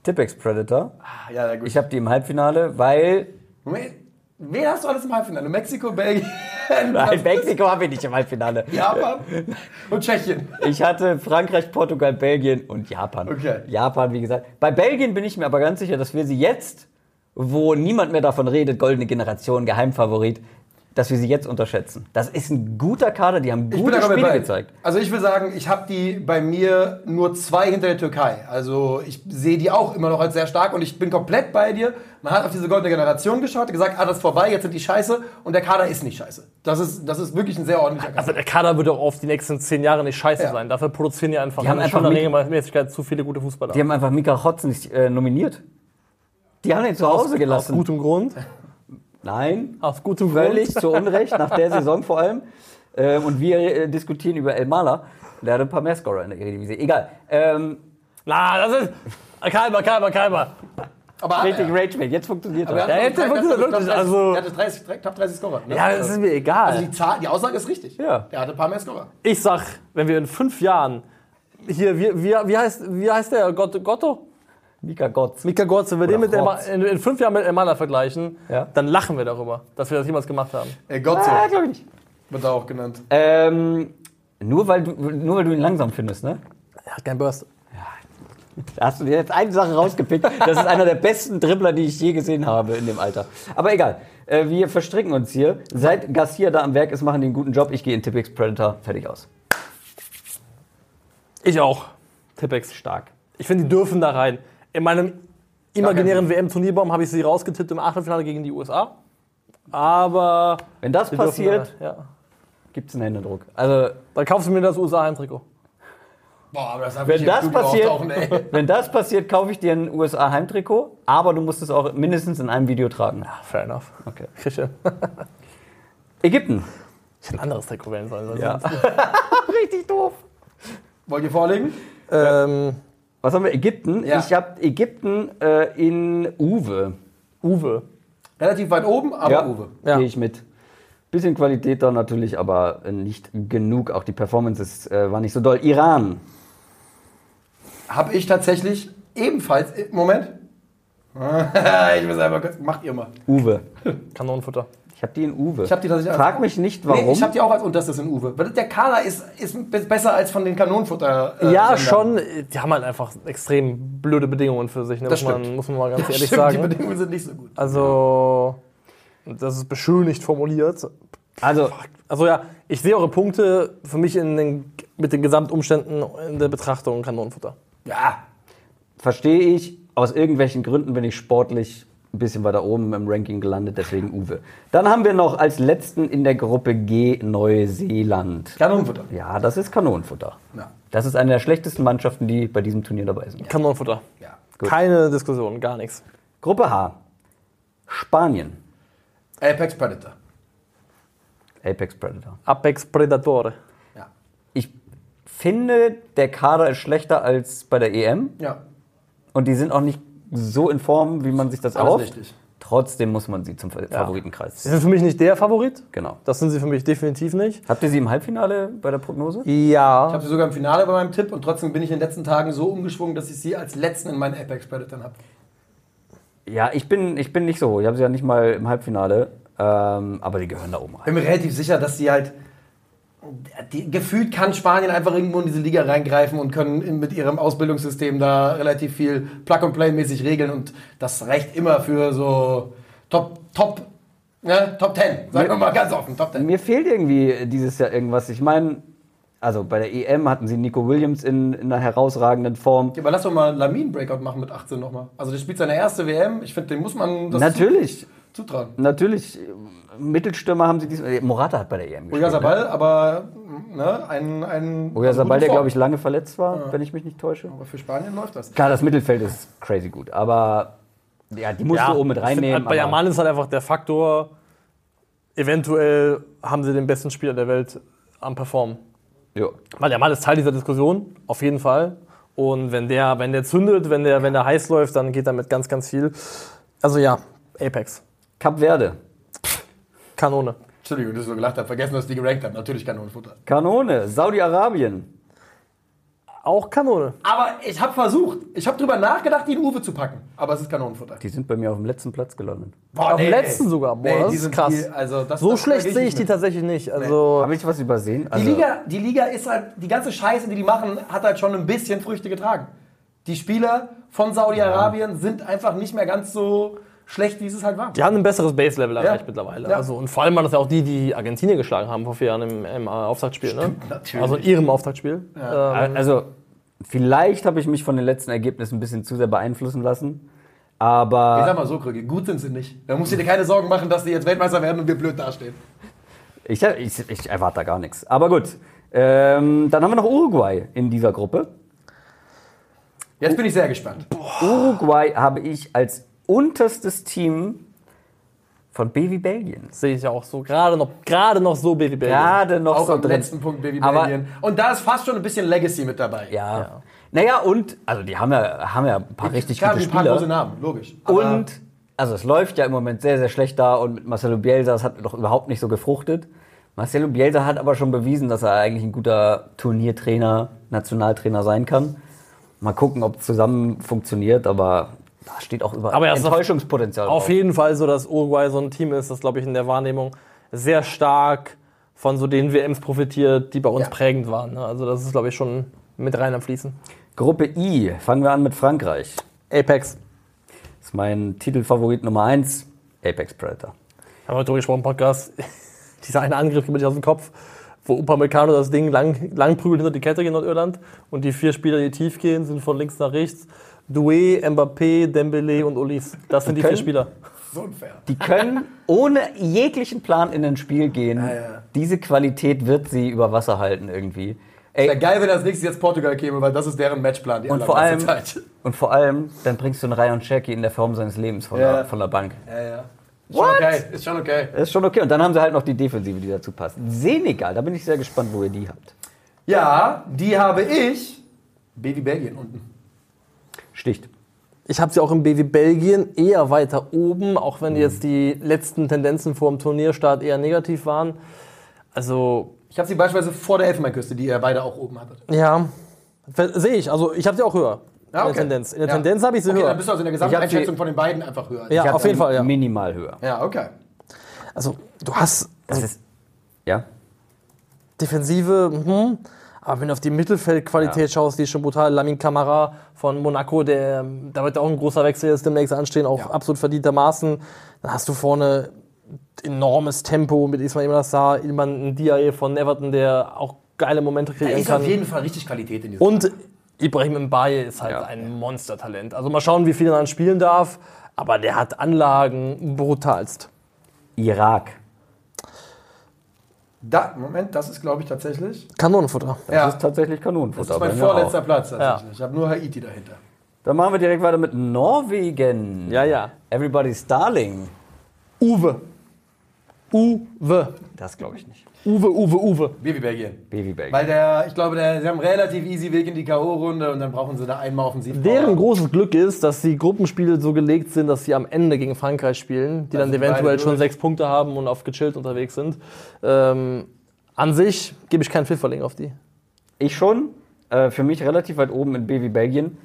Tipex Predator. Ah, ja, ja, gut. Ich habe die im Halbfinale, weil... Moment, wen hast du alles im Halbfinale? Mexiko, Belgien, Nein, Mexiko habe ich nicht im Halbfinale. Japan und Tschechien. Ich hatte Frankreich, Portugal, Belgien und Japan. Okay. Japan, wie gesagt. Bei Belgien bin ich mir aber ganz sicher, dass wir sie jetzt, wo niemand mehr davon redet, goldene Generation, Geheimfavorit, dass wir sie jetzt unterschätzen. Das ist ein guter Kader, die haben Ich bin gute da Spiele bei. gezeigt. Also ich will sagen, ich habe die bei mir nur zwei hinter der Türkei. Also ich sehe die auch immer noch als sehr stark und ich bin komplett bei dir. Man hat auf diese goldene Generation geschaut, gesagt, ah, das ist vorbei, jetzt sind die scheiße und der Kader ist nicht scheiße. Das ist, das ist wirklich ein sehr ordentlicher Kader. Also der Kader wird auch auf die nächsten zehn Jahre nicht scheiße Ja. sein. Dafür produzieren die einfach, Die haben einfach schon in mit- Regelmäßigkeit zu viele gute Fußballer. Die haben einfach Mika Hotz nicht äh, nominiert. Die haben ihn zu Hause Aus gelassen. gutem Grund. Nein, Aus gutem völlig Grund. zu Unrecht, nach der Saison vor allem. Äh, und wir äh, diskutieren über El Mala. Der hat ein paar mehr Scorer in der Eredivisie. Egal. Ähm, Na, das ist... Kalmer, kalmer, kalmer. Aber richtig ja. Rage-Mate. Jetzt funktioniert Aber das. er Ja, hat jetzt noch- funktioniert Top wirklich, dreißig, also- Er hatte dreißig, Top dreißig Scorer. Ne? Ja, das ist mir egal. Also die, Zahl, die Aussage ist richtig. Ja. Er hatte ein paar mehr Scorer. Ich sag, wenn wir in fünf Jahren... Hier, wie, wie, wie, heißt, wie heißt der? Gott, Gotto? Mika Gotz. Mika Gotz, wenn wir den Oder mit Elma, Rotz. in, in fünf Jahren mit Elmala vergleichen, Ja. dann lachen wir darüber, dass wir das jemals gemacht haben. Äh, Gott so, Ah, glaube ich nicht. wird er auch genannt. Ähm, nur, weil du, nur weil du ihn langsam findest, ne? Er hat keinen Burst. Da hast du dir jetzt eine Sache rausgepickt. Das ist einer der besten Dribbler, die ich je gesehen habe in dem Alter. Aber egal. Äh, wir verstricken uns hier. Seit Garcia da am Werk ist, machen die einen guten Job. Ich gehe in Tipex Predator. Fertig aus. Ich auch. Tippex. Stark. Ich finde, die dürfen da rein. In meinem imaginären W M-Turnierbaum habe ich sie rausgetippt im Achtelfinale gegen die U S A. Aber Wenn das die dürfen passiert, da rein. Ja. gibt es einen Händedruck. Also, Dann kaufst du mir das U S A-Heimtrikot. Boah, aber das darf wenn ich das, jetzt gut passiert, auftauchen, ey. wenn das passiert, kaufe ich dir ein U S A-Heimtrikot. Aber du musst es auch mindestens in einem Video tragen. Ja, fair enough. Okay. Krieg ich. Ägypten. Ich hätte ein anderes Trikot wählen sollen. Ja. Richtig doof. Wollt ihr vorlegen? Ähm, Was haben wir? Ägypten. Ja. Ich habe Ägypten äh, in Uwe. Uwe. Relativ weit oben, aber ja, Uwe. Ja. gehe ich mit. Bisschen Qualität da natürlich, aber nicht genug. Auch die Performance ist, äh, war nicht so doll. Iran. Habe ich tatsächlich ebenfalls. äh, Moment. ich muss einfach kurz. Macht ihr mal. Uwe. Kanonenfutter. Ich habe die in Uwe. Ich hab die tatsächlich Frag als- mich nicht, warum. Nee, ich habe die auch als unterstes in Uwe. Weil der Kader ist, ist be- besser als von den Kanonenfutter. äh, Ja, Ländern. schon. Die haben halt einfach extrem blöde Bedingungen für sich. Ne? Das muss, man, stimmt. muss man mal ganz ehrlich Stimmt, die sagen. Bedingungen sind nicht so gut. Also, das ist beschönigt formuliert. also, Also ja, ich sehe eure Punkte für mich in den, mit den Gesamtumständen in der Betrachtung Kanonenfutter. Ja. verstehe ich. Aus irgendwelchen Gründen bin ich sportlich ein bisschen weiter oben im Ranking gelandet, deswegen Uwe. Dann haben wir noch als letzten in der Gruppe G Neuseeland. Kanonenfutter. Ja, das ist Kanonenfutter. Ja. Das ist eine der schlechtesten Mannschaften, die bei diesem Turnier dabei sind. Kanonenfutter. Ja. Gut. Keine Diskussion, gar nichts. Gruppe H. Spanien. Apex Predator. Apex Predator. Apex Predatore. Ja. Ich finde, der Kader ist schlechter als bei der E M. Ja. Und die sind auch nicht so in Form, wie man sich das Alles erhofft. richtig. Trotzdem muss man sie zum Favoritenkreis Sie ziehen. sind für mich nicht der Favorit. Genau. Das sind sie für mich definitiv nicht. Habt ihr sie im Halbfinale bei der Prognose? Ich Ja. habe sie sogar im Finale bei meinem Tipp und trotzdem bin ich in den letzten Tagen so umgeschwungen, dass ich sie als letzten in meinen Apex Predators habe. Ja, ich bin, ich bin nicht so. Ich habe sie ja nicht mal im Halbfinale. Ähm, aber die gehören da oben rein. Bin mir relativ sicher, dass sie halt. Die, gefühlt kann Spanien einfach irgendwo in diese Liga reingreifen und können in, mit ihrem Ausbildungssystem da relativ viel Plug-and-Play-mäßig regeln und das reicht immer für so Top, Top, ne, Top Ten. Sagen wir mal ganz offen, Top Ten. Mir fehlt irgendwie dieses Jahr irgendwas. Ich meine, also bei der E M hatten sie Nico Williams in, in einer herausragenden Form. Aber lass doch mal Lamin Breakout machen mit achtzehn nochmal. Also der spielt seine erste W M. Ich finde, dem muss man das Natürlich, zutrauen. natürlich. Mittelstürmer haben sie diesmal. Morata hat bei der E M gespielt. Oyarzabal, aber ne, ein... ein Oyarzabal, der gute glaube ich Form. lange verletzt war, wenn ich mich nicht täusche. Aber für Spanien läuft das. Klar, das Mittelfeld ist crazy gut, aber ja, die musst du oben mit ich find, reinnehmen. Bei aber- Yamal ist halt einfach der Faktor, eventuell haben sie den besten Spieler der Welt am Performen. Ja. Weil Yamal ist Teil dieser Diskussion, auf jeden Fall. Und wenn der, wenn der zündet, wenn der, wenn der heiß läuft, dann geht damit ganz, ganz viel. Also ja, Apex. Kap Verde. Kanone. Entschuldigung, dass ich so gelacht habe. Vergessen, dass ich die gerankt habe. Natürlich Kanonenfutter. Kanone. Saudi-Arabien. Auch Kanone. Aber ich habe versucht, ich habe drüber nachgedacht, die in Uwe zu packen. Aber es ist Kanonenfutter. Die sind bei mir auf dem letzten Platz gelandet. Boah, Auf dem letzten sogar. Boah, Nee, das die ist sind krass. Die, also das, So das schlecht krieg sehe ich nicht die mit. tatsächlich nicht. Also, Habe ich was übersehen? Die Also, Liga, die Liga ist halt, die ganze Scheiße, die die machen, hat halt schon ein bisschen Früchte getragen. Die Spieler von Saudi-Arabien sind einfach nicht mehr ganz so schlecht, wie es halt war. die haben ein besseres Base-Level erreicht Ja. mittlerweile. Ja. Also, und vor allem waren das ja auch die, die Argentinien geschlagen haben vor vier Jahren im, im Auftaktspiel. Ne? natürlich. Also in ihrem Auftaktspiel. Ähm, also, vielleicht habe ich mich von den letzten Ergebnissen ein bisschen zu sehr beeinflussen lassen. Aber. Ich sag mal so, Krüge, gut sind sie nicht. Da musst du dir keine Sorgen machen, dass die jetzt Weltmeister werden und wir blöd dastehen. Ich, ich, ich erwarte da gar nichts. Aber gut. Ähm, dann haben wir noch Uruguay in dieser Gruppe. Jetzt bin ich sehr gespannt. Uruguay habe ich als unterstes Team von B wie Belgien. Sehe ich ja auch so. Gerade noch, gerade noch so Baby Belgien. Gerade noch Auch so am drin. letzten Punkt Baby Aber- Belgien. Und da ist fast schon ein bisschen Legacy mit dabei. Ja. Ja. Naja, und, also die haben ja, haben ja ein paar richtig Klar, gute ein paar große Spieler. Namen, logisch. Aber Und, also es läuft ja im Moment sehr, sehr schlecht da und mit Marcelo Bielsa, das hat doch überhaupt nicht so gefruchtet. Marcelo Bielsa hat aber schon bewiesen, dass er eigentlich ein guter Turniertrainer, Nationaltrainer sein kann. Mal gucken, ob es zusammen funktioniert, aber da steht auch über Aber er ist auf- Enttäuschungspotenzial Auf drauf. jeden Fall so, dass Uruguay so ein Team ist, das, glaube ich, in der Wahrnehmung sehr stark von so den W Ms profitiert, die bei uns Ja. prägend waren. Ne? Also das ist, glaube ich, schon mit rein am Fließen. Gruppe I, fangen wir an mit Frankreich. Apex. Das ist mein Titelfavorit Nummer eins, Apex Predator. Haben wir heute drüber gesprochen im Podcast. Dieser eine Angriff geht mir nicht aus dem Kopf, wo Upamecano das Ding lang, lang prügelt hinter die Kette in Nordirland und die vier Spieler, die tief gehen, sind von links nach rechts. Doué, Mbappé, Dembélé und Olise. Das sind die vier können- Spieler. so unfair. Die können ohne jeglichen Plan in ein Spiel gehen. ja. Diese Qualität wird sie über Wasser halten irgendwie. Wäre Ey, geil, wenn als nächstes jetzt Portugal käme, weil das ist deren Matchplan die und vor, allem, allermeiste Zeit. und vor allem, dann bringst du einen Ryan Cherky in der Form seines Lebens von, Ja. der, von der Bank. Ja, ja. Ist schon What? okay. Ist schon okay. Das ist schon okay. Und dann haben sie halt noch die Defensive, die dazu passt. Senegal, da bin ich sehr gespannt, wo ihr die habt. Ja, die habe ich. Baby Belgien unten. Sticht. Ich habe sie auch im B W Belgien eher weiter oben, auch wenn jetzt die letzten Tendenzen vor dem Turnierstart eher negativ waren. Also, Ich habe sie beispielsweise vor der Elfenbeinküste, die ihr beide auch oben hattet. ja, sehe ich. Also, ich habe sie auch höher. Ja, In okay. der Tendenz. In der Ja. Tendenz habe ich sie Okay, höher. dann bist du also in der Ich hab Gesamteinschätzung sie- von den beiden einfach höher. Ja, Ich hab auf jeden dann Fall, ja. Minimal höher. Ja, okay. Also, du hast Das ist, ja. Defensive, mhm. Aber wenn du auf die Mittelfeldqualität Ja. schaust, die ist schon brutal. Lamine Camara von Monaco, der, da wird auch ein großer Wechsel jetzt demnächst anstehen, auch Ja. absolut verdientermaßen. Dann hast du vorne enormes Tempo mit Ismail Nassar, Ilman Ndiaye von Everton, der auch geile Momente Da kreieren ist kann. auf jeden Fall richtig Qualität in diesem Und Ibrahim Mbaye ist halt Ja. ein Monstertalent. Also mal schauen, wie viel er dann spielen darf. Aber der hat Anlagen brutalst. Irak. Da, Moment, das ist, glaube ich, tatsächlich. Kanonenfutter. Das Ja, ist tatsächlich Kanonenfutter. das ist mein bei mir vorletzter auch. Platz tatsächlich. Ich habe nur Haiti dahinter. Dann machen wir direkt weiter mit Norwegen. Ja, ja. Everybody's Darling. Uwe. Uwe. Das glaube ich nicht. Uwe, Uwe, Uwe. Baby Belgien. Baby Belgien. Weil der, ich glaube, der, sie haben einen relativ easy Weg in die K O-Runde und dann brauchen sie da einmal offensiv. Deren großes Glück ist, dass die Gruppenspiele so gelegt sind, dass sie am Ende gegen Frankreich spielen, die Da dann sind eventuell beide schon durch. sechs Punkte haben und auf gechillt unterwegs sind. Ähm, an sich gebe ich keinen Pfifferling auf die. Ich schon. Äh, für mich relativ weit oben in Baby Belgien.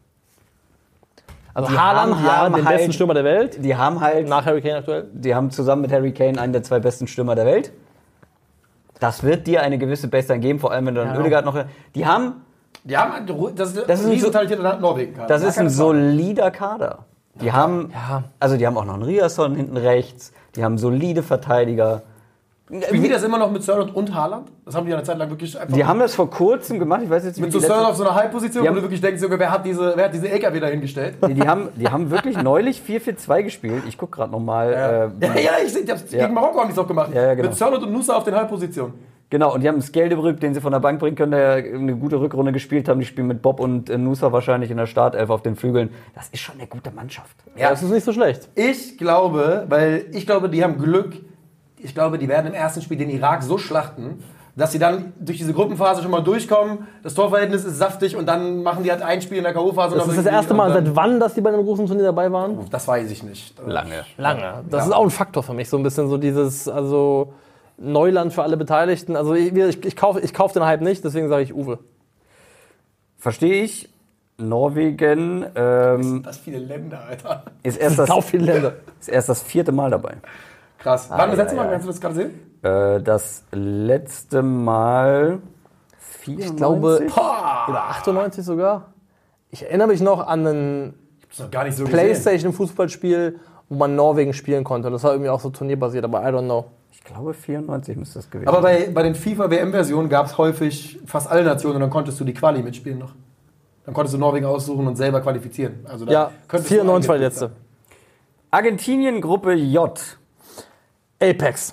Also Die Haaland, haben- ja, haben den halt- besten Stürmer der Welt. Die haben halt, Nach Harry Kane aktuell. die haben zusammen mit Harry Kane einen der zwei besten Stürmer der Welt. Das wird dir eine gewisse Baseline geben, vor allem wenn du dann Ja. Oedegaard noch. Die haben, Die haben, das ist, Das ist ein ein riesen so- talentierter Norwegen-Kader. das Gar ist ein keine Frage. solider Kader. Die haben, Ja. also die haben auch noch einen Riasson hinten rechts. Die haben solide Verteidiger. Spielen die das immer noch mit Sörloth und Haaland? Das haben die eine Zeit lang wirklich einfach. Die haben das vor kurzem gemacht. Ich weiß jetzt nicht, mit wie so die letzte- Sörloth auf so einer Halbposition, Die wo haben- du wirklich denkst, Junge, wer hat diese, wer hat diese L K W da hingestellt? Nee, die, haben, die haben wirklich neulich vier vier zwei gespielt. Ich gucke gerade nochmal. Ja, Äh, ja, ja, ich, ich hab's Ja. gegen Marokko haben die es auch gemacht. Ja, ja, genau. Mit Sörloth und Nusa auf den Halbpositionen. Genau, und die haben einen Skeldebrück, den sie von der Bank bringen können, der eine gute Rückrunde gespielt haben. Die spielen mit Bob und äh, Nusa wahrscheinlich in der Startelf auf den Flügeln. Das ist schon eine gute Mannschaft. Ja. Das ist nicht so schlecht. Ich glaube, weil ich glaube, die haben Glück. Ich glaube, die werden im ersten Spiel den Irak so schlachten, dass sie dann durch diese Gruppenphase schon mal durchkommen. Das Torverhältnis ist saftig und dann machen die halt ein Spiel in der K O-Phase. Das ist das erste Mal, seit wann, dass die bei einem großen Turnier dabei waren? Das weiß ich nicht. Lange. Lange. Das Ja. ist auch ein Faktor für mich, so ein bisschen so dieses, also Neuland für alle Beteiligten. Also ich, ich, ich kaufe ich kauf den Hype nicht, deswegen sage ich Uwe. Verstehe ich. Norwegen ähm, Das viele Länder, Alter. ist, erst das, Sau viele Länder. ist erst das vierte Mal dabei. Krass. Wann das ja, letzte Mal? ja. Kannst du das gerade sehen? Äh, das letzte Mal vierundneunzig? Ich glaube, oder achtundneunzig sogar. Ich erinnere mich noch an ein Das ist noch gar nicht so gesehen. PlayStation-Fußballspiel, wo man Norwegen spielen konnte. Das war irgendwie auch so turnierbasiert, aber I don't know. Ich glaube, vierundneunzig müsste das gewesen Aber sein. bei, bei den FIFA-W M-Versionen gab es häufig fast alle Nationen und dann konntest du die Quali mitspielen noch. Dann konntest du Norwegen aussuchen und selber qualifizieren. Also da Ja, könntest du vierundneunzig war die eingetippt letzte. Argentinien, Gruppe J. Apex.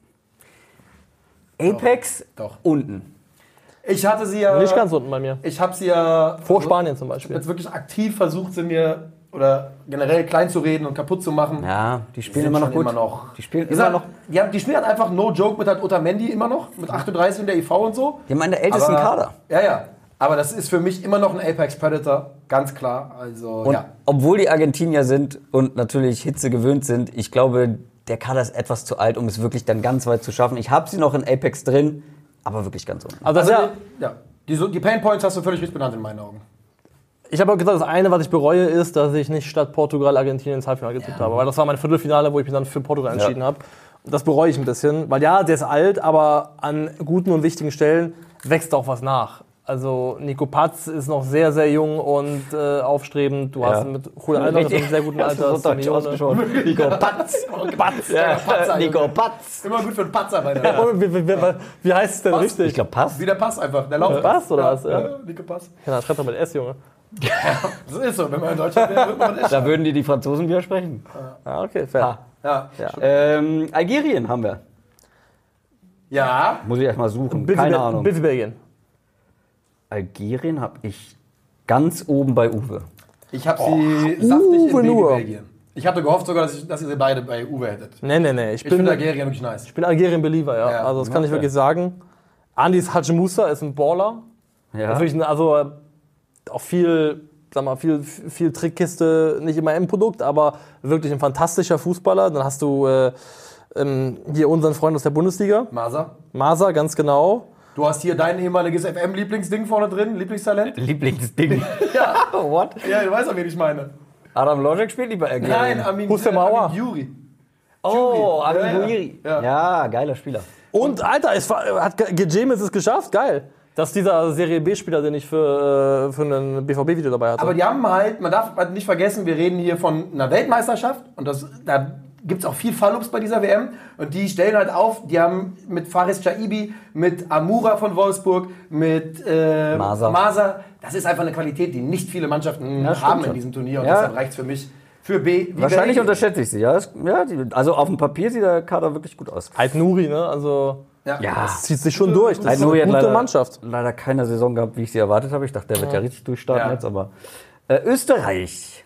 Apex Doch. unten. sein. Ich hatte sie ja... Nicht ganz unten bei mir. Ich habe sie ja... Vor Spanien zum Ich habe Beispiel. jetzt wirklich aktiv versucht, sie mir... Oder generell klein zu reden und kaputt zu machen. Ja, die spielen sind immer noch schon gut. immer noch- Die spielen Die, immer sagen, noch. die, haben, die spielen halt einfach no joke mit halt Otamendi immer noch. Mit achtunddreißig in der I V und so. Die haben einen der ältesten Aber- Kader. Ja, ja. Aber das ist für mich immer noch ein Apex Predator. Ganz klar. Also, Und ja. obwohl die Argentinier sind und natürlich Hitze gewöhnt sind, ich glaube, der Kader ist etwas zu alt, um es wirklich dann ganz weit zu schaffen. Ich habe sie noch in Apex drin, aber wirklich ganz unten. Also das Also, ja, die, ja. Die, so- die Pain Points hast du völlig richtig benannt in meinen Augen. ich habe auch gesagt, das eine, was ich bereue, ist, dass ich nicht statt Portugal Argentinien ins Halbfinale getippt habe. Weil das war mein Viertelfinale, wo ich mich dann für Portugal entschieden habe. Und das bereue ich ein bisschen. Weil ja, der ist alt, aber an guten und wichtigen Stellen wächst auch was nach. Also Nico Patz ist noch sehr, sehr jung und äh, aufstrebend. Du hast mit Julian Alvarez einen sehr guten Alter. so deutsch ausgesprochen. Nico Patz. Patz. Ja, Patzer, Nico Junge. Patz. Immer gut für einen Patzer bei der. Oh, wie, wie, wie, wie heißt es denn Pass. richtig? Ich glaube, Pass. Wie der Pass einfach. Der Lauf. Pass oder ja, was, ja? Ja, Nico Pass. Ja, schreibt doch mit S, Junge. Das ist so. Wenn man in Deutschland wäre, würde man das Da würden dir die Franzosen widersprechen. Ah, okay, fair. Ja. Ja. Ähm, Algerien haben wir. Ja. Muss ich erst mal suchen. Bitte, Keine Ahnung. Bitte Belgien. Algerien habe ich ganz oben bei Uwe. Ich habe sie saftig in Uwe nur. Belgien. Ich hatte gehofft sogar, dass, ich, dass ihr sie beide bei Uwe hättet. Nee, nee, nee. Ich Ich bin, finde ich Algerien wirklich nice. bin Algerien-Believer, ja. Ja. Also das kann ich Okay. wirklich sagen. Andis Hajimusa ist ein Baller. Ja. Das ist wirklich ein, also äh, auch viel, sag mal, viel, viel Trickkiste, nicht immer im Produkt, aber wirklich ein fantastischer Fußballer. Dann hast du äh, ähm, hier unseren Freund aus der Bundesliga, Masa. Masa, ganz genau. Du hast hier dein ehemaliges F M-Lieblingsding vorne drin, Lieblingstalent. Lieblingsding. Ja. What? Ja, du weißt doch, wen ich meine. Adam Logic spielt lieber Algerien. Nein, Amin, Hussein Mauer. Amin Juri. Oh, Ja, ja. Amin Gouiri. Ja. Ja, geiler Spieler. Und Alter, es war, hat Gejemes es geschafft, geil. Das ist dieser Serie B-Spieler, den ich für, äh, für ein B V B-Video dabei hatte. Aber die haben halt, man darf halt nicht vergessen, wir reden hier von einer Weltmeisterschaft und das, da gibt es auch viel Fallobst bei dieser W M und die stellen halt auf, die haben mit Faris Chaibi, mit Amoura von Wolfsburg, mit äh, Masa. Masa, das ist einfach eine Qualität, die nicht viele Mannschaften Ja, stimmt haben in schon. diesem Turnier und Ja. deshalb reicht es für mich für B. Wie Wahrscheinlich Belgien. unterschätze ich sie. Ja, Es- ja die, also auf dem Papier sieht der Kader wirklich gut aus. Halt Nuri, ne? Also Ja. Ja. das zieht sich schon durch. Das ist Nuri eine hat gute leider, Mannschaft. leider keine Saison gehabt, wie ich sie erwartet habe. Ich dachte, der wird ja richtig durchstarten Ja. jetzt, aber äh, Österreich.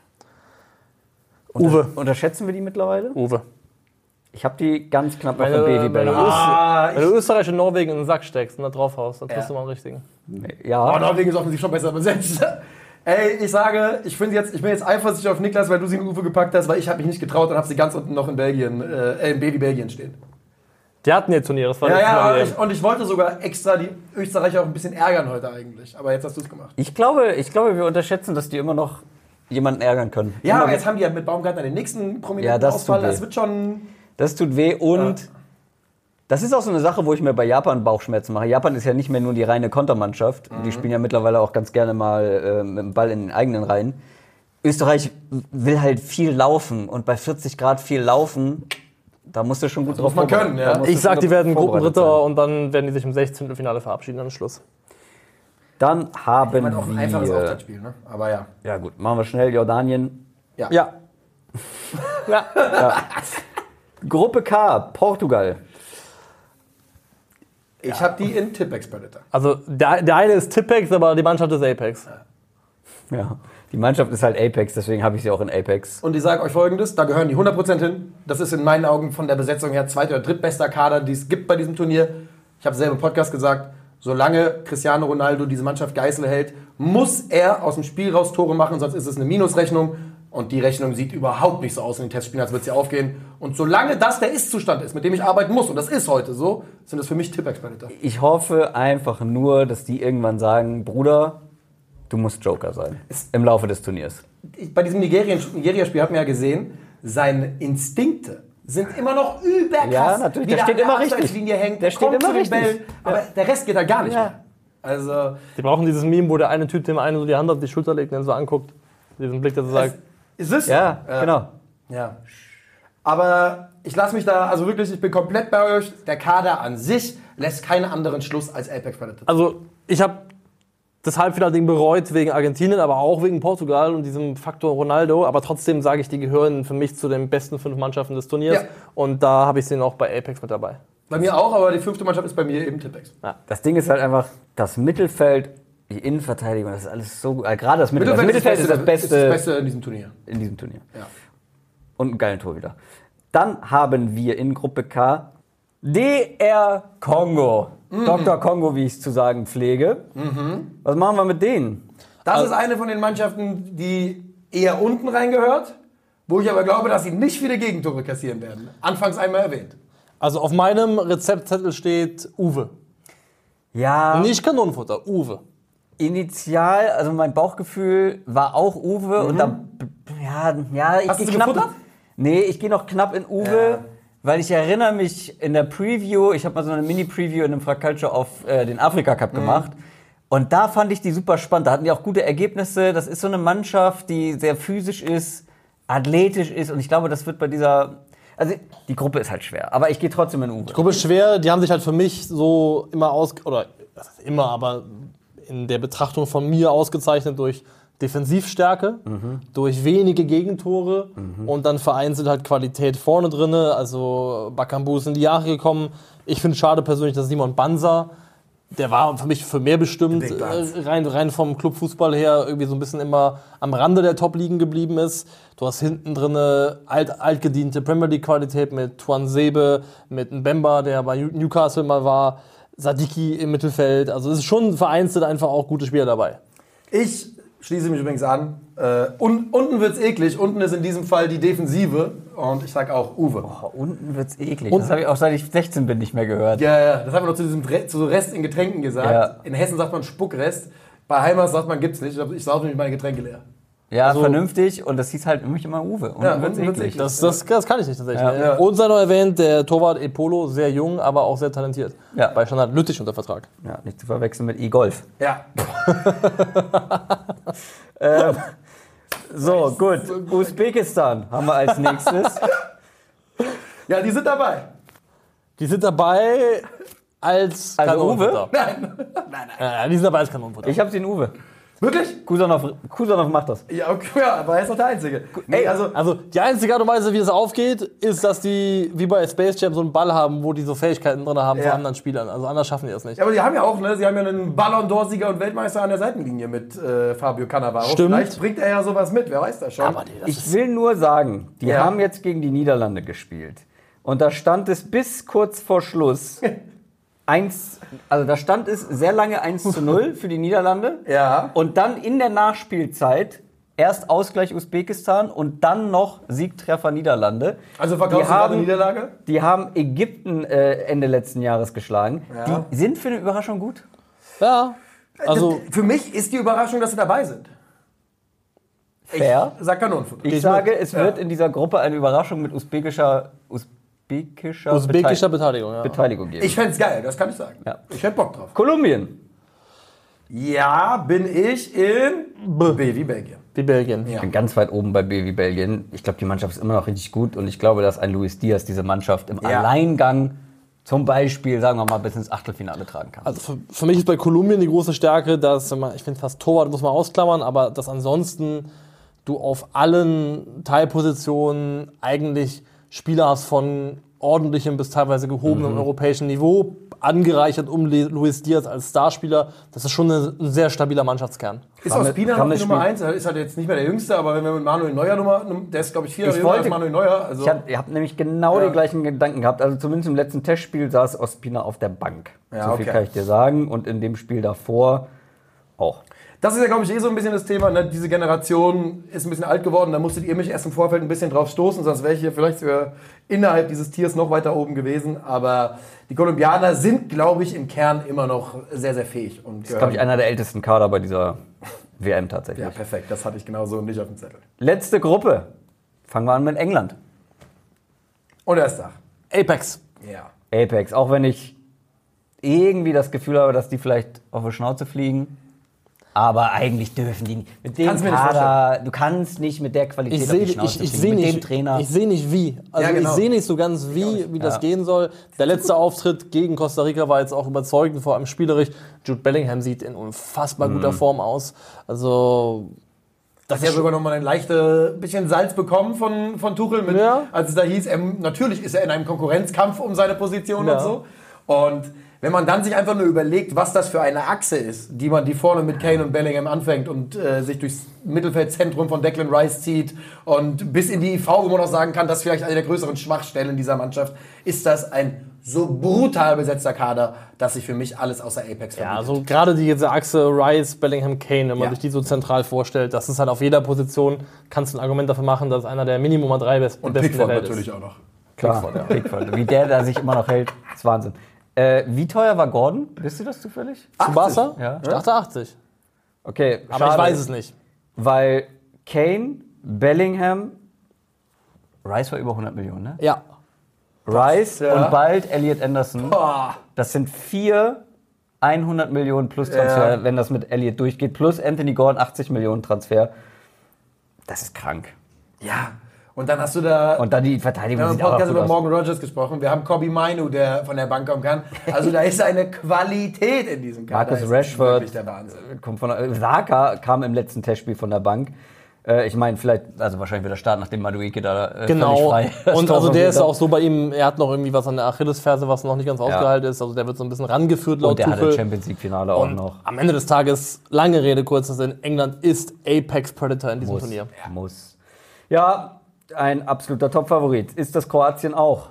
Uwe. Unterschätzen wir die mittlerweile? Uwe. Ich habe die ganz knapp noch Wenn im du, Baby wenn, du Belgien. Ah, Öst- wenn du Österreich und Norwegen in den Sack steckst und da drauf haust, dann triffst Ja. du mal einen richtigen. Ja, Oh, Norwegen ist offensichtlich schon besser besetzt. Ey, ich sage, ich, find jetzt, ich bin jetzt eifersüchtig auf Niklas, weil du sie in Uwe gepackt hast, weil ich habe mich nicht getraut und habe sie ganz unten noch in Belgien, äh, in Baby Belgien stehen. Die hatten ihr Turnier, das war Ja, letztes Mal ja, die- ich, und ich wollte sogar extra die Österreicher auch ein bisschen ärgern heute eigentlich. Aber jetzt hast du es gemacht. ich glaube, ich glaube, wir unterschätzen, dass die immer noch jemanden ärgern können. Ja, Immer aber mit- jetzt haben die ja mit Baumgartner den nächsten Ja, prominenten das Ausfall. tut weh. Das wird schon... Das tut weh und Ja. das ist auch so eine Sache, wo ich mir bei Japan Bauchschmerzen mache. Japan ist ja nicht mehr nur die reine Kontermannschaft. Die spielen ja mittlerweile auch ganz gerne mal äh, mit dem Ball in den eigenen Reihen. Österreich will halt viel laufen und bei vierzig Grad viel laufen, da musst du schon gut drauf muss man vorbereitet- können, ja. da musst du Ich sag, schon die werden vorbereitet Gruppenritter sein. und dann werden die sich im sechzehnten Finale verabschieden, dann ist Schluss. Dann haben Ich meine, auch ein einfaches wir... Auftaktspiel, ne? Aber ja. Ja gut, machen wir schnell. Jordanien. Ja. Gruppe K, Portugal. Ich habe die in Tippex Predator. Also der, der eine ist Tippex, aber die Mannschaft ist Apex. Ja, die Mannschaft ist halt Apex, deswegen habe ich sie auch in Apex. Und ich sage euch Folgendes, da gehören die hundert Prozent hin. Das ist in meinen Augen von der Besetzung her zweit- oder drittbester Kader, die es gibt bei diesem Turnier. Ich habe selber im Podcast gesagt, solange Cristiano Ronaldo diese Mannschaft Geißel hält, muss er aus dem Spiel raus Tore machen, sonst ist es eine Minusrechnung. Und die Rechnung sieht überhaupt nicht so aus in den Testspielen, als würde sie aufgehen. Und solange das der Ist-Zustand ist, mit dem ich arbeiten muss, und das ist heute so, sind das für mich Tippex Predator. Ich hoffe einfach nur, dass die irgendwann sagen, Bruder, Du musst Joker sein. Im Laufe des Turniers. Ich, bei diesem Nigerien- Nigeria-Spiel hat man ja gesehen, seine Instinkte sind immer noch überkrass. Ja, natürlich. Wie Der steht an der immer richtig. Abseitslinie hängt, Der steht kommt immer zu den richtig. Bällen, aber der Rest geht halt gar nicht Ja. mehr. Also, Die brauchen dieses Meme, wo der eine Typ dem einen so die Hand auf die Schulter legt und den so anguckt. Diesen Blick, der so sagt, ist es? Ja, genau. Ja. Aber ich lasse mich da, also wirklich, ich bin komplett bei euch. Der Kader an sich lässt keinen anderen Schluss als Apex Predators. also ich habe das Halbfinale-Ding bereut wegen Argentinien, aber auch wegen Portugal und diesem Faktor Ronaldo. Aber trotzdem sage ich, die gehören für mich zu den besten fünf Mannschaften des Turniers. Ja. Und da habe ich sie noch bei Apex mit dabei. Bei mir auch, aber die fünfte Mannschaft ist bei mir eben Tipex. Das Ding ist halt einfach, das Mittelfeld, die Innenverteidigung, das ist alles so gut. Also gerade das Mittelfeld. Mittelfeld, das Mittelfeld ist das Beste, ist das Beste in diesem Turnier. in diesem Turnier. Ja. Und einen geilen Torhüter. Dann haben wir in Gruppe K D R Kongo. Mhm. Doktor Kongo, wie ich es zu sagen pflege. Was machen wir mit denen? Das Also- ist eine von den Mannschaften, die eher unten reingehört, wo ich aber glaube, dass sie nicht viele Gegentore kassieren werden. Anfangs einmal erwähnt. Also auf meinem Rezeptzettel steht Uwe. Ja, Nicht Kanonenfutter, Uwe. initial, also mein Bauchgefühl war auch Uwe. Und dann, ja, ja, ich Hast gehe du knapp. gefuttert? Nee, ich gehe noch knapp in Uwe. Ja. Weil ich erinnere mich in der Preview, ich habe mal so eine Mini-Preview in einem Fracalcio auf äh, den Afrika-Cup gemacht. Und da fand ich die super spannend. Da hatten die auch gute Ergebnisse. Das ist so eine Mannschaft, die sehr physisch ist, athletisch ist. Und ich glaube, das wird bei dieser... Also die Gruppe ist halt schwer. Aber ich gehe trotzdem in Uwe. Gruppe ist schwer, die haben sich halt für mich so immer aus... Oder was heißt immer, aber in der Betrachtung von mir ausgezeichnet durch Defensivstärke, durch wenige Gegentore und dann vereinzelt halt Qualität vorne drin. Also Bakambu ist in die Jahre gekommen. Ich finde es schade persönlich, dass Simon Banza, der war für mich für mehr bestimmt, Big Buns. äh, rein, rein vom Clubfußball her irgendwie so ein bisschen immer am Rande der Top-Ligen geblieben ist. Du hast hinten drin alt, altgediente Premier League-Qualität mit Tuan Sebe, mit Mbemba, der bei Newcastle mal war, Sadiki im Mittelfeld. Also es ist schon vereinzelt einfach auch gute Spieler dabei. Ich schließe mich übrigens an. Äh, un unten wird's eklig. Unten ist in diesem Fall die Defensive. Und ich sag auch Uwe. Oh, unten wird's eklig. Das habe ich auch seit ich sechzehn bin nicht mehr gehört. Ja, ja, das haben wir noch zu diesem Re zu so Rest in Getränken gesagt. Ja. In Hessen sagt man Spuckrest. Bei Heimat sagt man, gibt's nicht. Ich, ich saufe nämlich meine Getränke leer. Ja, Also- vernünftig. Und das hieß halt für mich immer Uwe. Unten Ja, wird's unten wird's eklig. eklig. Das, das, das kann ich nicht tatsächlich. Ja. Ja. Und sei noch erwähnt, der Torwart Epolo, sehr jung, aber auch sehr talentiert. Ja. Bei Standard Lüttich unter Vertrag. Ja, nicht zu verwechseln mit E-Golf. Ja. Ähm, so, gut. Usbekistan haben wir als nächstes. Ja, die sind dabei. Die sind dabei als Also Kanonenfutter. Nein. Ja, die sind dabei als Kanonenfutter. Ich habe den Uwe. Wirklich? Kusanov, Kusanov macht das. Ja, okay, ja, aber er ist noch der Einzige. Nee, also, Also die einzige Art und Weise, wie es aufgeht, ist, dass die wie bei Space Jam so einen Ball haben, wo die so Fähigkeiten drin haben Ja. von anderen Spielern. Also anders schaffen die das nicht. ja, aber die haben ja auch, ne, sie haben ja einen Ballon d'Or-Sieger und Weltmeister an der Seitenlinie mit äh, Fabio Cannavaro. Stimmt. Vielleicht bringt er ja sowas mit, wer weiß das schon. Aber die, das Ich will nur sagen, die Ja. haben jetzt gegen die Niederlande gespielt. Und da stand es bis kurz vor Schluss eins, also da stand es sehr lange eins zu null für die Niederlande. Ja. Und dann in der Nachspielzeit erst Ausgleich Usbekistan und dann noch Siegtreffer Niederlande. Also verkaufst Die du gerade haben- Niederlage? Die haben Ägypten äh, Ende letzten Jahres geschlagen. Ja. Die sind für eine Überraschung gut. ja, also Das- für mich ist die Überraschung, dass sie dabei sind. Fair. Ich sag Kanonenfutter. Ich ich sage, mit. es wird in dieser Gruppe eine Überraschung mit usbekischer, usbekischer, usbekischer Betei- Beteiligung. Ja. Beteiligung geben. Ich fänd's geil, das kann ich sagen. Ja. Ich hätte Bock drauf. Kolumbien. Ja, bin ich in B wie Belgien. Wie Belgien. Ja. Ich bin ganz weit oben bei B wie Belgien. Ich glaube, die Mannschaft ist immer noch richtig gut und ich glaube, dass ein Luis Diaz diese Mannschaft im Ja. Alleingang zum Beispiel, sagen wir mal, bis ins Achtelfinale tragen kann. Also für, für mich ist bei Kolumbien die große Stärke, dass, wenn man- ich finde fast Torwart muss man ausklammern, aber dass ansonsten du auf allen Teilpositionen eigentlich Spieler hast von ordentlichem bis teilweise gehobenem europäischen Niveau, angereichert um Le- Luis Diaz als Starspieler. Das ist schon eine, ein sehr stabiler Mannschaftskern. Ist Rames- Ospina noch die Rames Nummer spielt- eins? Er ist halt jetzt nicht mehr der Jüngste, aber wenn wir mit Manuel Neuer Nummer, der ist glaube ich vier Ich Jahre jünger als wollte- Manuel Neuer. Also Ich habe hab nämlich genau Ja. die gleichen Gedanken gehabt. Also zumindest im letzten Testspiel saß Ospina auf der Bank. Ja, so viel okay. kann ich dir sagen. Und in dem Spiel davor auch. das ist ja glaube ich eh so ein bisschen das Thema. Ne? Diese Generation ist ein bisschen alt geworden. Da musstet ihr mich erst im Vorfeld ein bisschen drauf stoßen, sonst wäre ich hier vielleicht sogar innerhalb dieses Tiers noch weiter oben gewesen. Aber die Kolumbianer sind, glaube ich, im Kern immer noch sehr, sehr fähig. Und Das ist, glaube ich, einer der ältesten Kader bei dieser W M tatsächlich. Ja, perfekt. Das hatte ich genauso nicht auf dem Zettel. Letzte Gruppe. Fangen wir an mit England. Und er ist da. Apex. Ja. Apex, auch wenn ich irgendwie das Gefühl habe, dass die vielleicht auf die Schnauze fliegen. Aber eigentlich dürfen die nicht. Mit dem Kannst mir nicht Kader, du kannst nicht mit der Qualität Ich auf sehe die Schnauze ich, ich fliegen. seh mit nicht, dem Trainer. ich seh nicht wie. Also Ja, genau. ich sehe nicht so ganz wie, wie das Ja. gehen soll. Der letzte Auftritt gegen Costa Rica war jetzt auch überzeugend, vor allem spielerisch. Jude Bellingham sieht in unfassbar Mhm. guter Form aus. Also Das hat ja sogar noch mal ein leichtes bisschen Salz bekommen von, von Tuchel, mit, Ja. als es da hieß, er, natürlich ist er in einem Konkurrenzkampf um seine Position Ja. und so. Und wenn man dann sich einfach nur überlegt, was das für eine Achse ist, die man die vorne mit Kane und Bellingham anfängt und äh, sich durchs Mittelfeldzentrum von Declan Rice zieht und bis in die I V, wo man auch sagen kann, das ist vielleicht eine der größeren Schwachstellen dieser Mannschaft, ist das ein so brutal besetzter Kader, dass sich für mich alles außer Apex ja, verbietet. also gerade diese Achse Rice, Bellingham, Kane, wenn man Ja. sich die so zentral vorstellt, das ist halt auf jeder Position, kannst du ein Argument dafür machen, dass einer der Minimum mal drei best Und besten Pickford der Welt natürlich ist. auch noch. Klar, Pickford. Wie der da sich immer noch hält, ist Wahnsinn. Äh, wie teuer war Gordon? Wisst ihr das zufällig? Zu Barca? Ja. Ich dachte achtzig. Okay, Aber ich schade, weiß es nicht. Weil Kane, Bellingham, Rice war über hundert Millionen, ne? Ja. Rice Ja. und bald Elliot Anderson. Boah. Das sind vier hundert Millionen plus Transfer, Ja. wenn das mit Elliot durchgeht. Plus Anthony Gordon achtzig Millionen Transfer. Das ist krank. Ja, und dann hast du da... Und dann die Wir Verteidigung haben im sieht auch Podcast gut über aus. Morgan Rogers gesprochen. Wir haben Kobe Mainu, der von der Bank kommen kann. Also da ist eine Qualität in diesem Kader. Marcus Das ist Rashford wirklich der Wahnsinn. kommt von der, Saka kam im letzten Testspiel von der Bank. Äh, ich meine, vielleicht, also wahrscheinlich wird er starten, nachdem Madueke da äh, Genau. völlig frei Und Tor also der verwirrt ist hat. auch so bei ihm, er hat noch irgendwie was an der Achillesferse, was noch nicht ganz ausgeheilt ist. Also der wird so ein bisschen rangeführt laut Und der hatte Tuchel. Champions League Finale auch Und noch. am Ende des Tages, lange Rede, kurzer Sinn, England ist Apex Predator in diesem Muss. Turnier. Muss. Ja, ein absoluter Top-Favorit. Ist das Kroatien auch?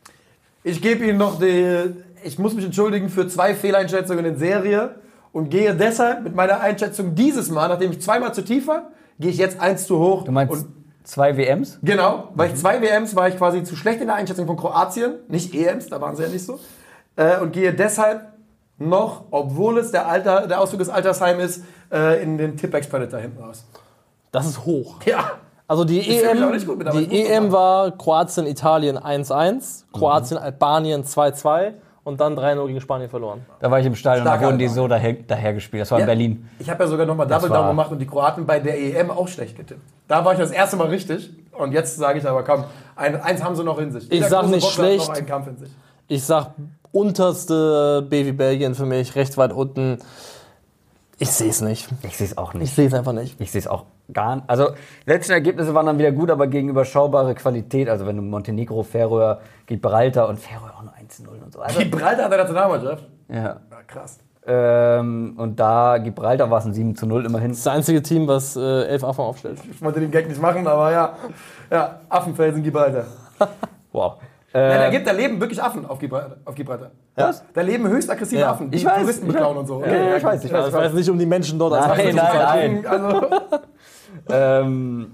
Ich gebe Ihnen noch die... Ich muss mich entschuldigen für zwei Fehleinschätzungen in Serie und gehe deshalb mit meiner Einschätzung dieses Mal, nachdem ich zweimal zu tief war, gehe ich jetzt eins zu hoch. Du meinst und zwei W Ms? Genau, weil ich zwei W Ms war ich quasi zu schlecht in der Einschätzung von Kroatien, nicht E Ms, da waren sie ja nicht so. Äh, und gehe deshalb noch, obwohl es der, Alter, der Ausflug des Altersheim ist, äh, in den Tippex Predator hinten raus. Das ist hoch. Ja, Also die Ich fühl mich auch E M, nicht gut mit, aber ich die muss E M das war Kroatien, Italien eins eins, Kroatien, Albanien zwei zwei und dann drei null gegen Spanien verloren. Da war ich im Stadion, da Starker wurden die Albanien. so daher, daher gespielt. Das war in Berlin. Ich habe ja sogar nochmal Double war- Down gemacht und die Kroaten bei der E M auch schlecht getippt. Da war ich das erste Mal richtig und jetzt sage ich aber, komm, ein, eins haben sie noch in sich. Ich Jeder sag große nicht Boxer hat schlecht. noch einen Kampf in sich. Ich sag unterste Baby Belgien für mich, rechts weit unten. Ich sehe es nicht. Ich sehe es auch Ich nicht. sehe es einfach nicht. Ich sehe es auch gar nicht. Also, letzten Ergebnisse waren dann wieder gut, aber gegen überschaubare Qualität. Also, wenn du Montenegro, Färöer, Gibraltar und Färöer auch nur eins null und so. Also, Gibraltar hat der Nationalmannschaft. ja. Ja, krass. Ähm, und da Gibraltar war es ein sieben zu null immerhin. Das ist das einzige Team, was äh, elf Affen aufstellt. Ich wollte den Gag nicht machen, aber ja. Ja, Affenfelsen Gibraltar. Wow. Ja, da, Äh, gibt, da leben wirklich Affen auf Gibraltar. Auf Gibraltar. Was? Da leben höchst aggressive Ja. Affen, die Ich weiß, Touristen ich beklauen weiß. und so. Ja, ich weiß, ich weiß. Das war jetzt nicht um die Menschen dort. als Nein, Affen zu nein, verteidigen. nein. Also, ähm,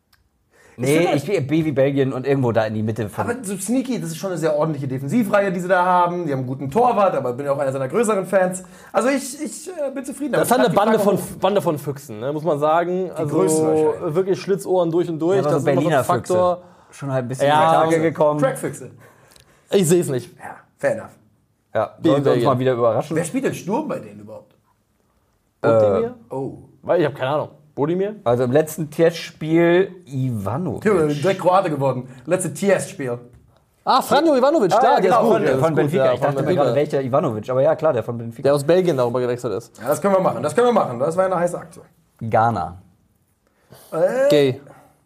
nee, ich bin B wie Belgien und irgendwo da in die Mitte von. aber so sneaky, das ist schon eine sehr ordentliche Defensivreihe, die sie da haben. Die haben einen guten Torwart, aber bin ja auch einer seiner größeren Fans. Also ich, ich äh, bin zufrieden. Das ist damit. halt eine Ich hab die Bande Frage von, Bande von Füchsen, ne, muss man sagen. Also größte wahrscheinlich. wirklich Schlitzohren durch und durch. Ja, aber das so ist immer so Berliner ein Faktor. Füchse. Schon halt ein bisschen Ja, in die Tage also- gekommen. Crackfüchse. Ich sehe es nicht. Ja, fair enough. Ja, sollen sie uns Belgien. mal wieder überraschen. Wer spielt denn Sturm bei denen überhaupt? Bodimir? Oh. Weil ich habe keine Ahnung. Bodimir? Also im letzten Testspiel Ivanovic. Junge, direkt Kroate geworden. Letzte T S-Spiel. Ah, Franjo Ivanovic, Ah, klar, ja, der genau, ist gut. von, der ist von gut, Benfica. ja, Ich von dachte mir Benfica. gerade, welcher Ivanovic. Aber ja, klar, der von Benfica. Der aus Belgien darüber gewechselt ist. Ja, das können wir machen. Das können wir machen. Das war eine heiße Aktion. Ghana. Gay.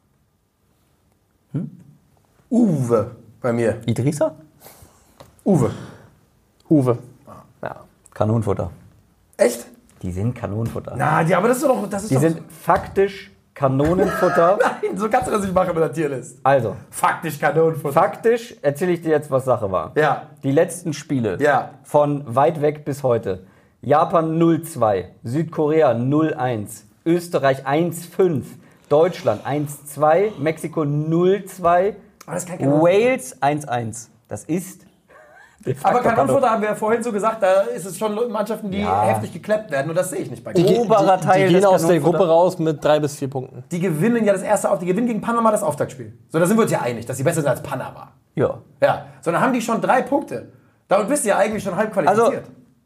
Uwe bei mir. Idrissa? Uwe. Uwe. Ja. Kanonenfutter. Echt? Die sind Kanonenfutter. Na, die, aber das ist doch... Das ist Die doch sind faktisch Kanonenfutter. Nein, so kannst du das nicht machen mit der Tierlist. Also, Faktisch Kanonenfutter. faktisch erzähle ich dir jetzt, was Sache war. Ja. Die letzten Spiele Ja. von weit weg bis heute. Japan null zwei, Südkorea null eins, Österreich eins fünf, Deutschland eins zwei, Mexiko null zwei, Aber das ist kein Kanonenfutter. Wales eins eins. Das ist Aber Kanonenfutter haben wir ja vorhin so gesagt, da ist es schon Mannschaften, die Ja. heftig gekleppt werden und das sehe ich nicht bei Die, denen. die, Oberer die, Teil die gehen des aus der Kanonenfutter. Gruppe raus mit drei bis vier Punkten. Die gewinnen ja das erste auf, die gewinnen gegen Panama das Auftaktspiel. So, da sind wir uns ja einig, dass sie besser sind als Panama. Ja. Ja, so dann haben die schon drei Punkte. Damit bist du ja eigentlich schon halb qualifiziert.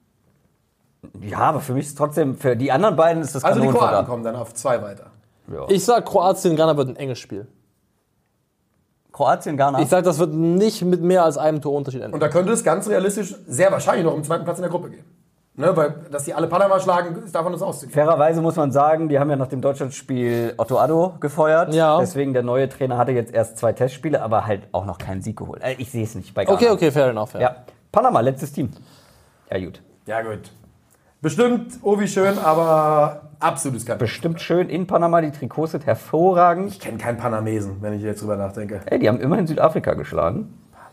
Ja, aber für mich ist trotzdem, für die anderen beiden ist das Also, die Kanonenfutter. Kroaten kommen dann auf zwei weiter. Ja. Ich sag, Kroatien-Ghana wird ein enges Spiel. Kroatien, Ghana. Ich sag, das wird nicht mit mehr als einem Torunterschied enden. Und da könnte es ganz realistisch sehr wahrscheinlich noch um den zweiten Platz in der Gruppe gehen. Ne, weil, dass die alle Panama schlagen, ist davon uns auszugehen. Fairerweise muss man sagen, die haben ja nach dem Deutschlandspiel Otto Addo gefeuert. Ja. Deswegen der neue Trainer hatte jetzt erst zwei Testspiele, aber halt auch noch keinen Sieg geholt. Also ich sehe es nicht bei Ghana. Okay, okay, fair enough. Ja. Ja. Panama, letztes Team. Ja, gut. Ja, gut. Bestimmt, oh wie schön, aber absolutes Skandal. Bestimmt schön in Panama, die Trikots sind hervorragend. Ich kenne keinen Panamesen, wenn ich jetzt drüber nachdenke. Ey, die haben immerhin Südafrika geschlagen.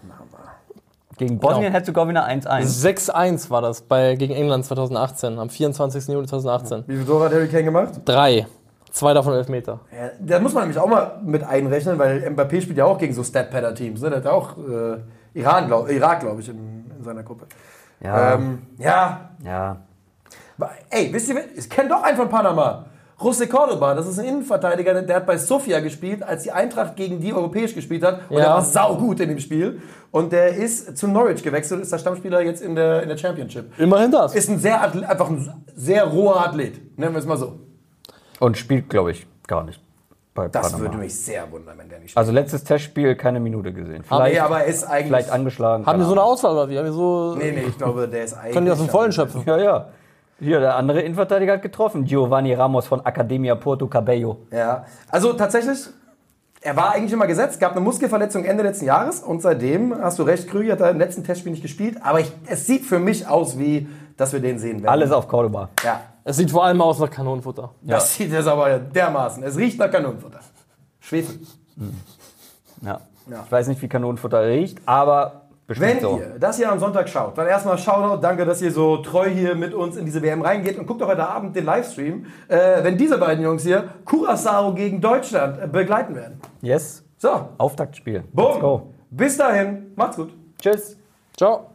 Gegen Bosnien-Herzegowina eins eins. sechs eins war das bei, gegen England zweitausendachtzehn, am vierundzwanzigsten Juli zweitausendachtzehn. Wie viel Tore hat Harry Kane gemacht? Drei. Zwei davon Elfmeter. Ja, da muss man nämlich auch mal mit einrechnen, weil Mbappé spielt ja auch gegen so Stat-Padder-Teams. Ne? Der hat auch äh, Iran, glaub, Irak, glaube ich, in, in seiner Gruppe. Ja. Ähm, ja. Ja. Ey, wisst ihr, ich kenne doch einen von Panama. José Cordoba, das ist ein Innenverteidiger, der hat bei Sofia gespielt, als die Eintracht gegen die europäisch gespielt hat. Und Ja. der war saugut in dem Spiel. Und der ist zu Norwich gewechselt, ist der Stammspieler jetzt in der, in der Championship. Immerhin das. Ist ein sehr, Athlet- einfach ein sehr roher Athlet, nennen wir es mal so. Und spielt, glaube ich, gar nicht bei Das Panama. würde mich sehr wundern, wenn der nicht spielt. Also letztes Testspiel keine Minute gesehen. Nee, Vielleicht, aber er ist eigentlich... vielleicht angeschlagen. Haben die keine so eine Ahnung. Auswahl oder wie? Haben die so, Nee, nee, ich glaube, der ist eigentlich... können die aus dem Vollen schöpfen? Ja, ja. Hier, der andere Innenverteidiger hat getroffen. Giovanni Ramos von Academia Porto Cabello. Ja, also tatsächlich, er war eigentlich immer gesetzt, gab eine Muskelverletzung Ende letzten Jahres und seitdem, hast du recht, Krüger hat er im letzten Testspiel nicht gespielt, aber ich, es sieht für mich aus wie, dass wir den sehen werden. Alles auf Cordoba. Ja, Es sieht vor allem aus nach Kanonenfutter. das sieht jetzt aber dermaßen. Es riecht nach Kanonenfutter. Schwefel. Ja. Ja. Ich weiß nicht, wie Kanonenfutter riecht, aber bestimmt Wenn so. ihr das hier am Sonntag schaut, dann erstmal Shoutout, danke, dass ihr so treu hier mit uns in diese W M reingeht und guckt auch heute Abend den Livestream, äh, wenn diese beiden Jungs hier Curaçao gegen Deutschland äh, begleiten werden. Yes. So, Auftaktspiel. Let's bumm. go. Bis dahin, macht's gut. Tschüss. Ciao.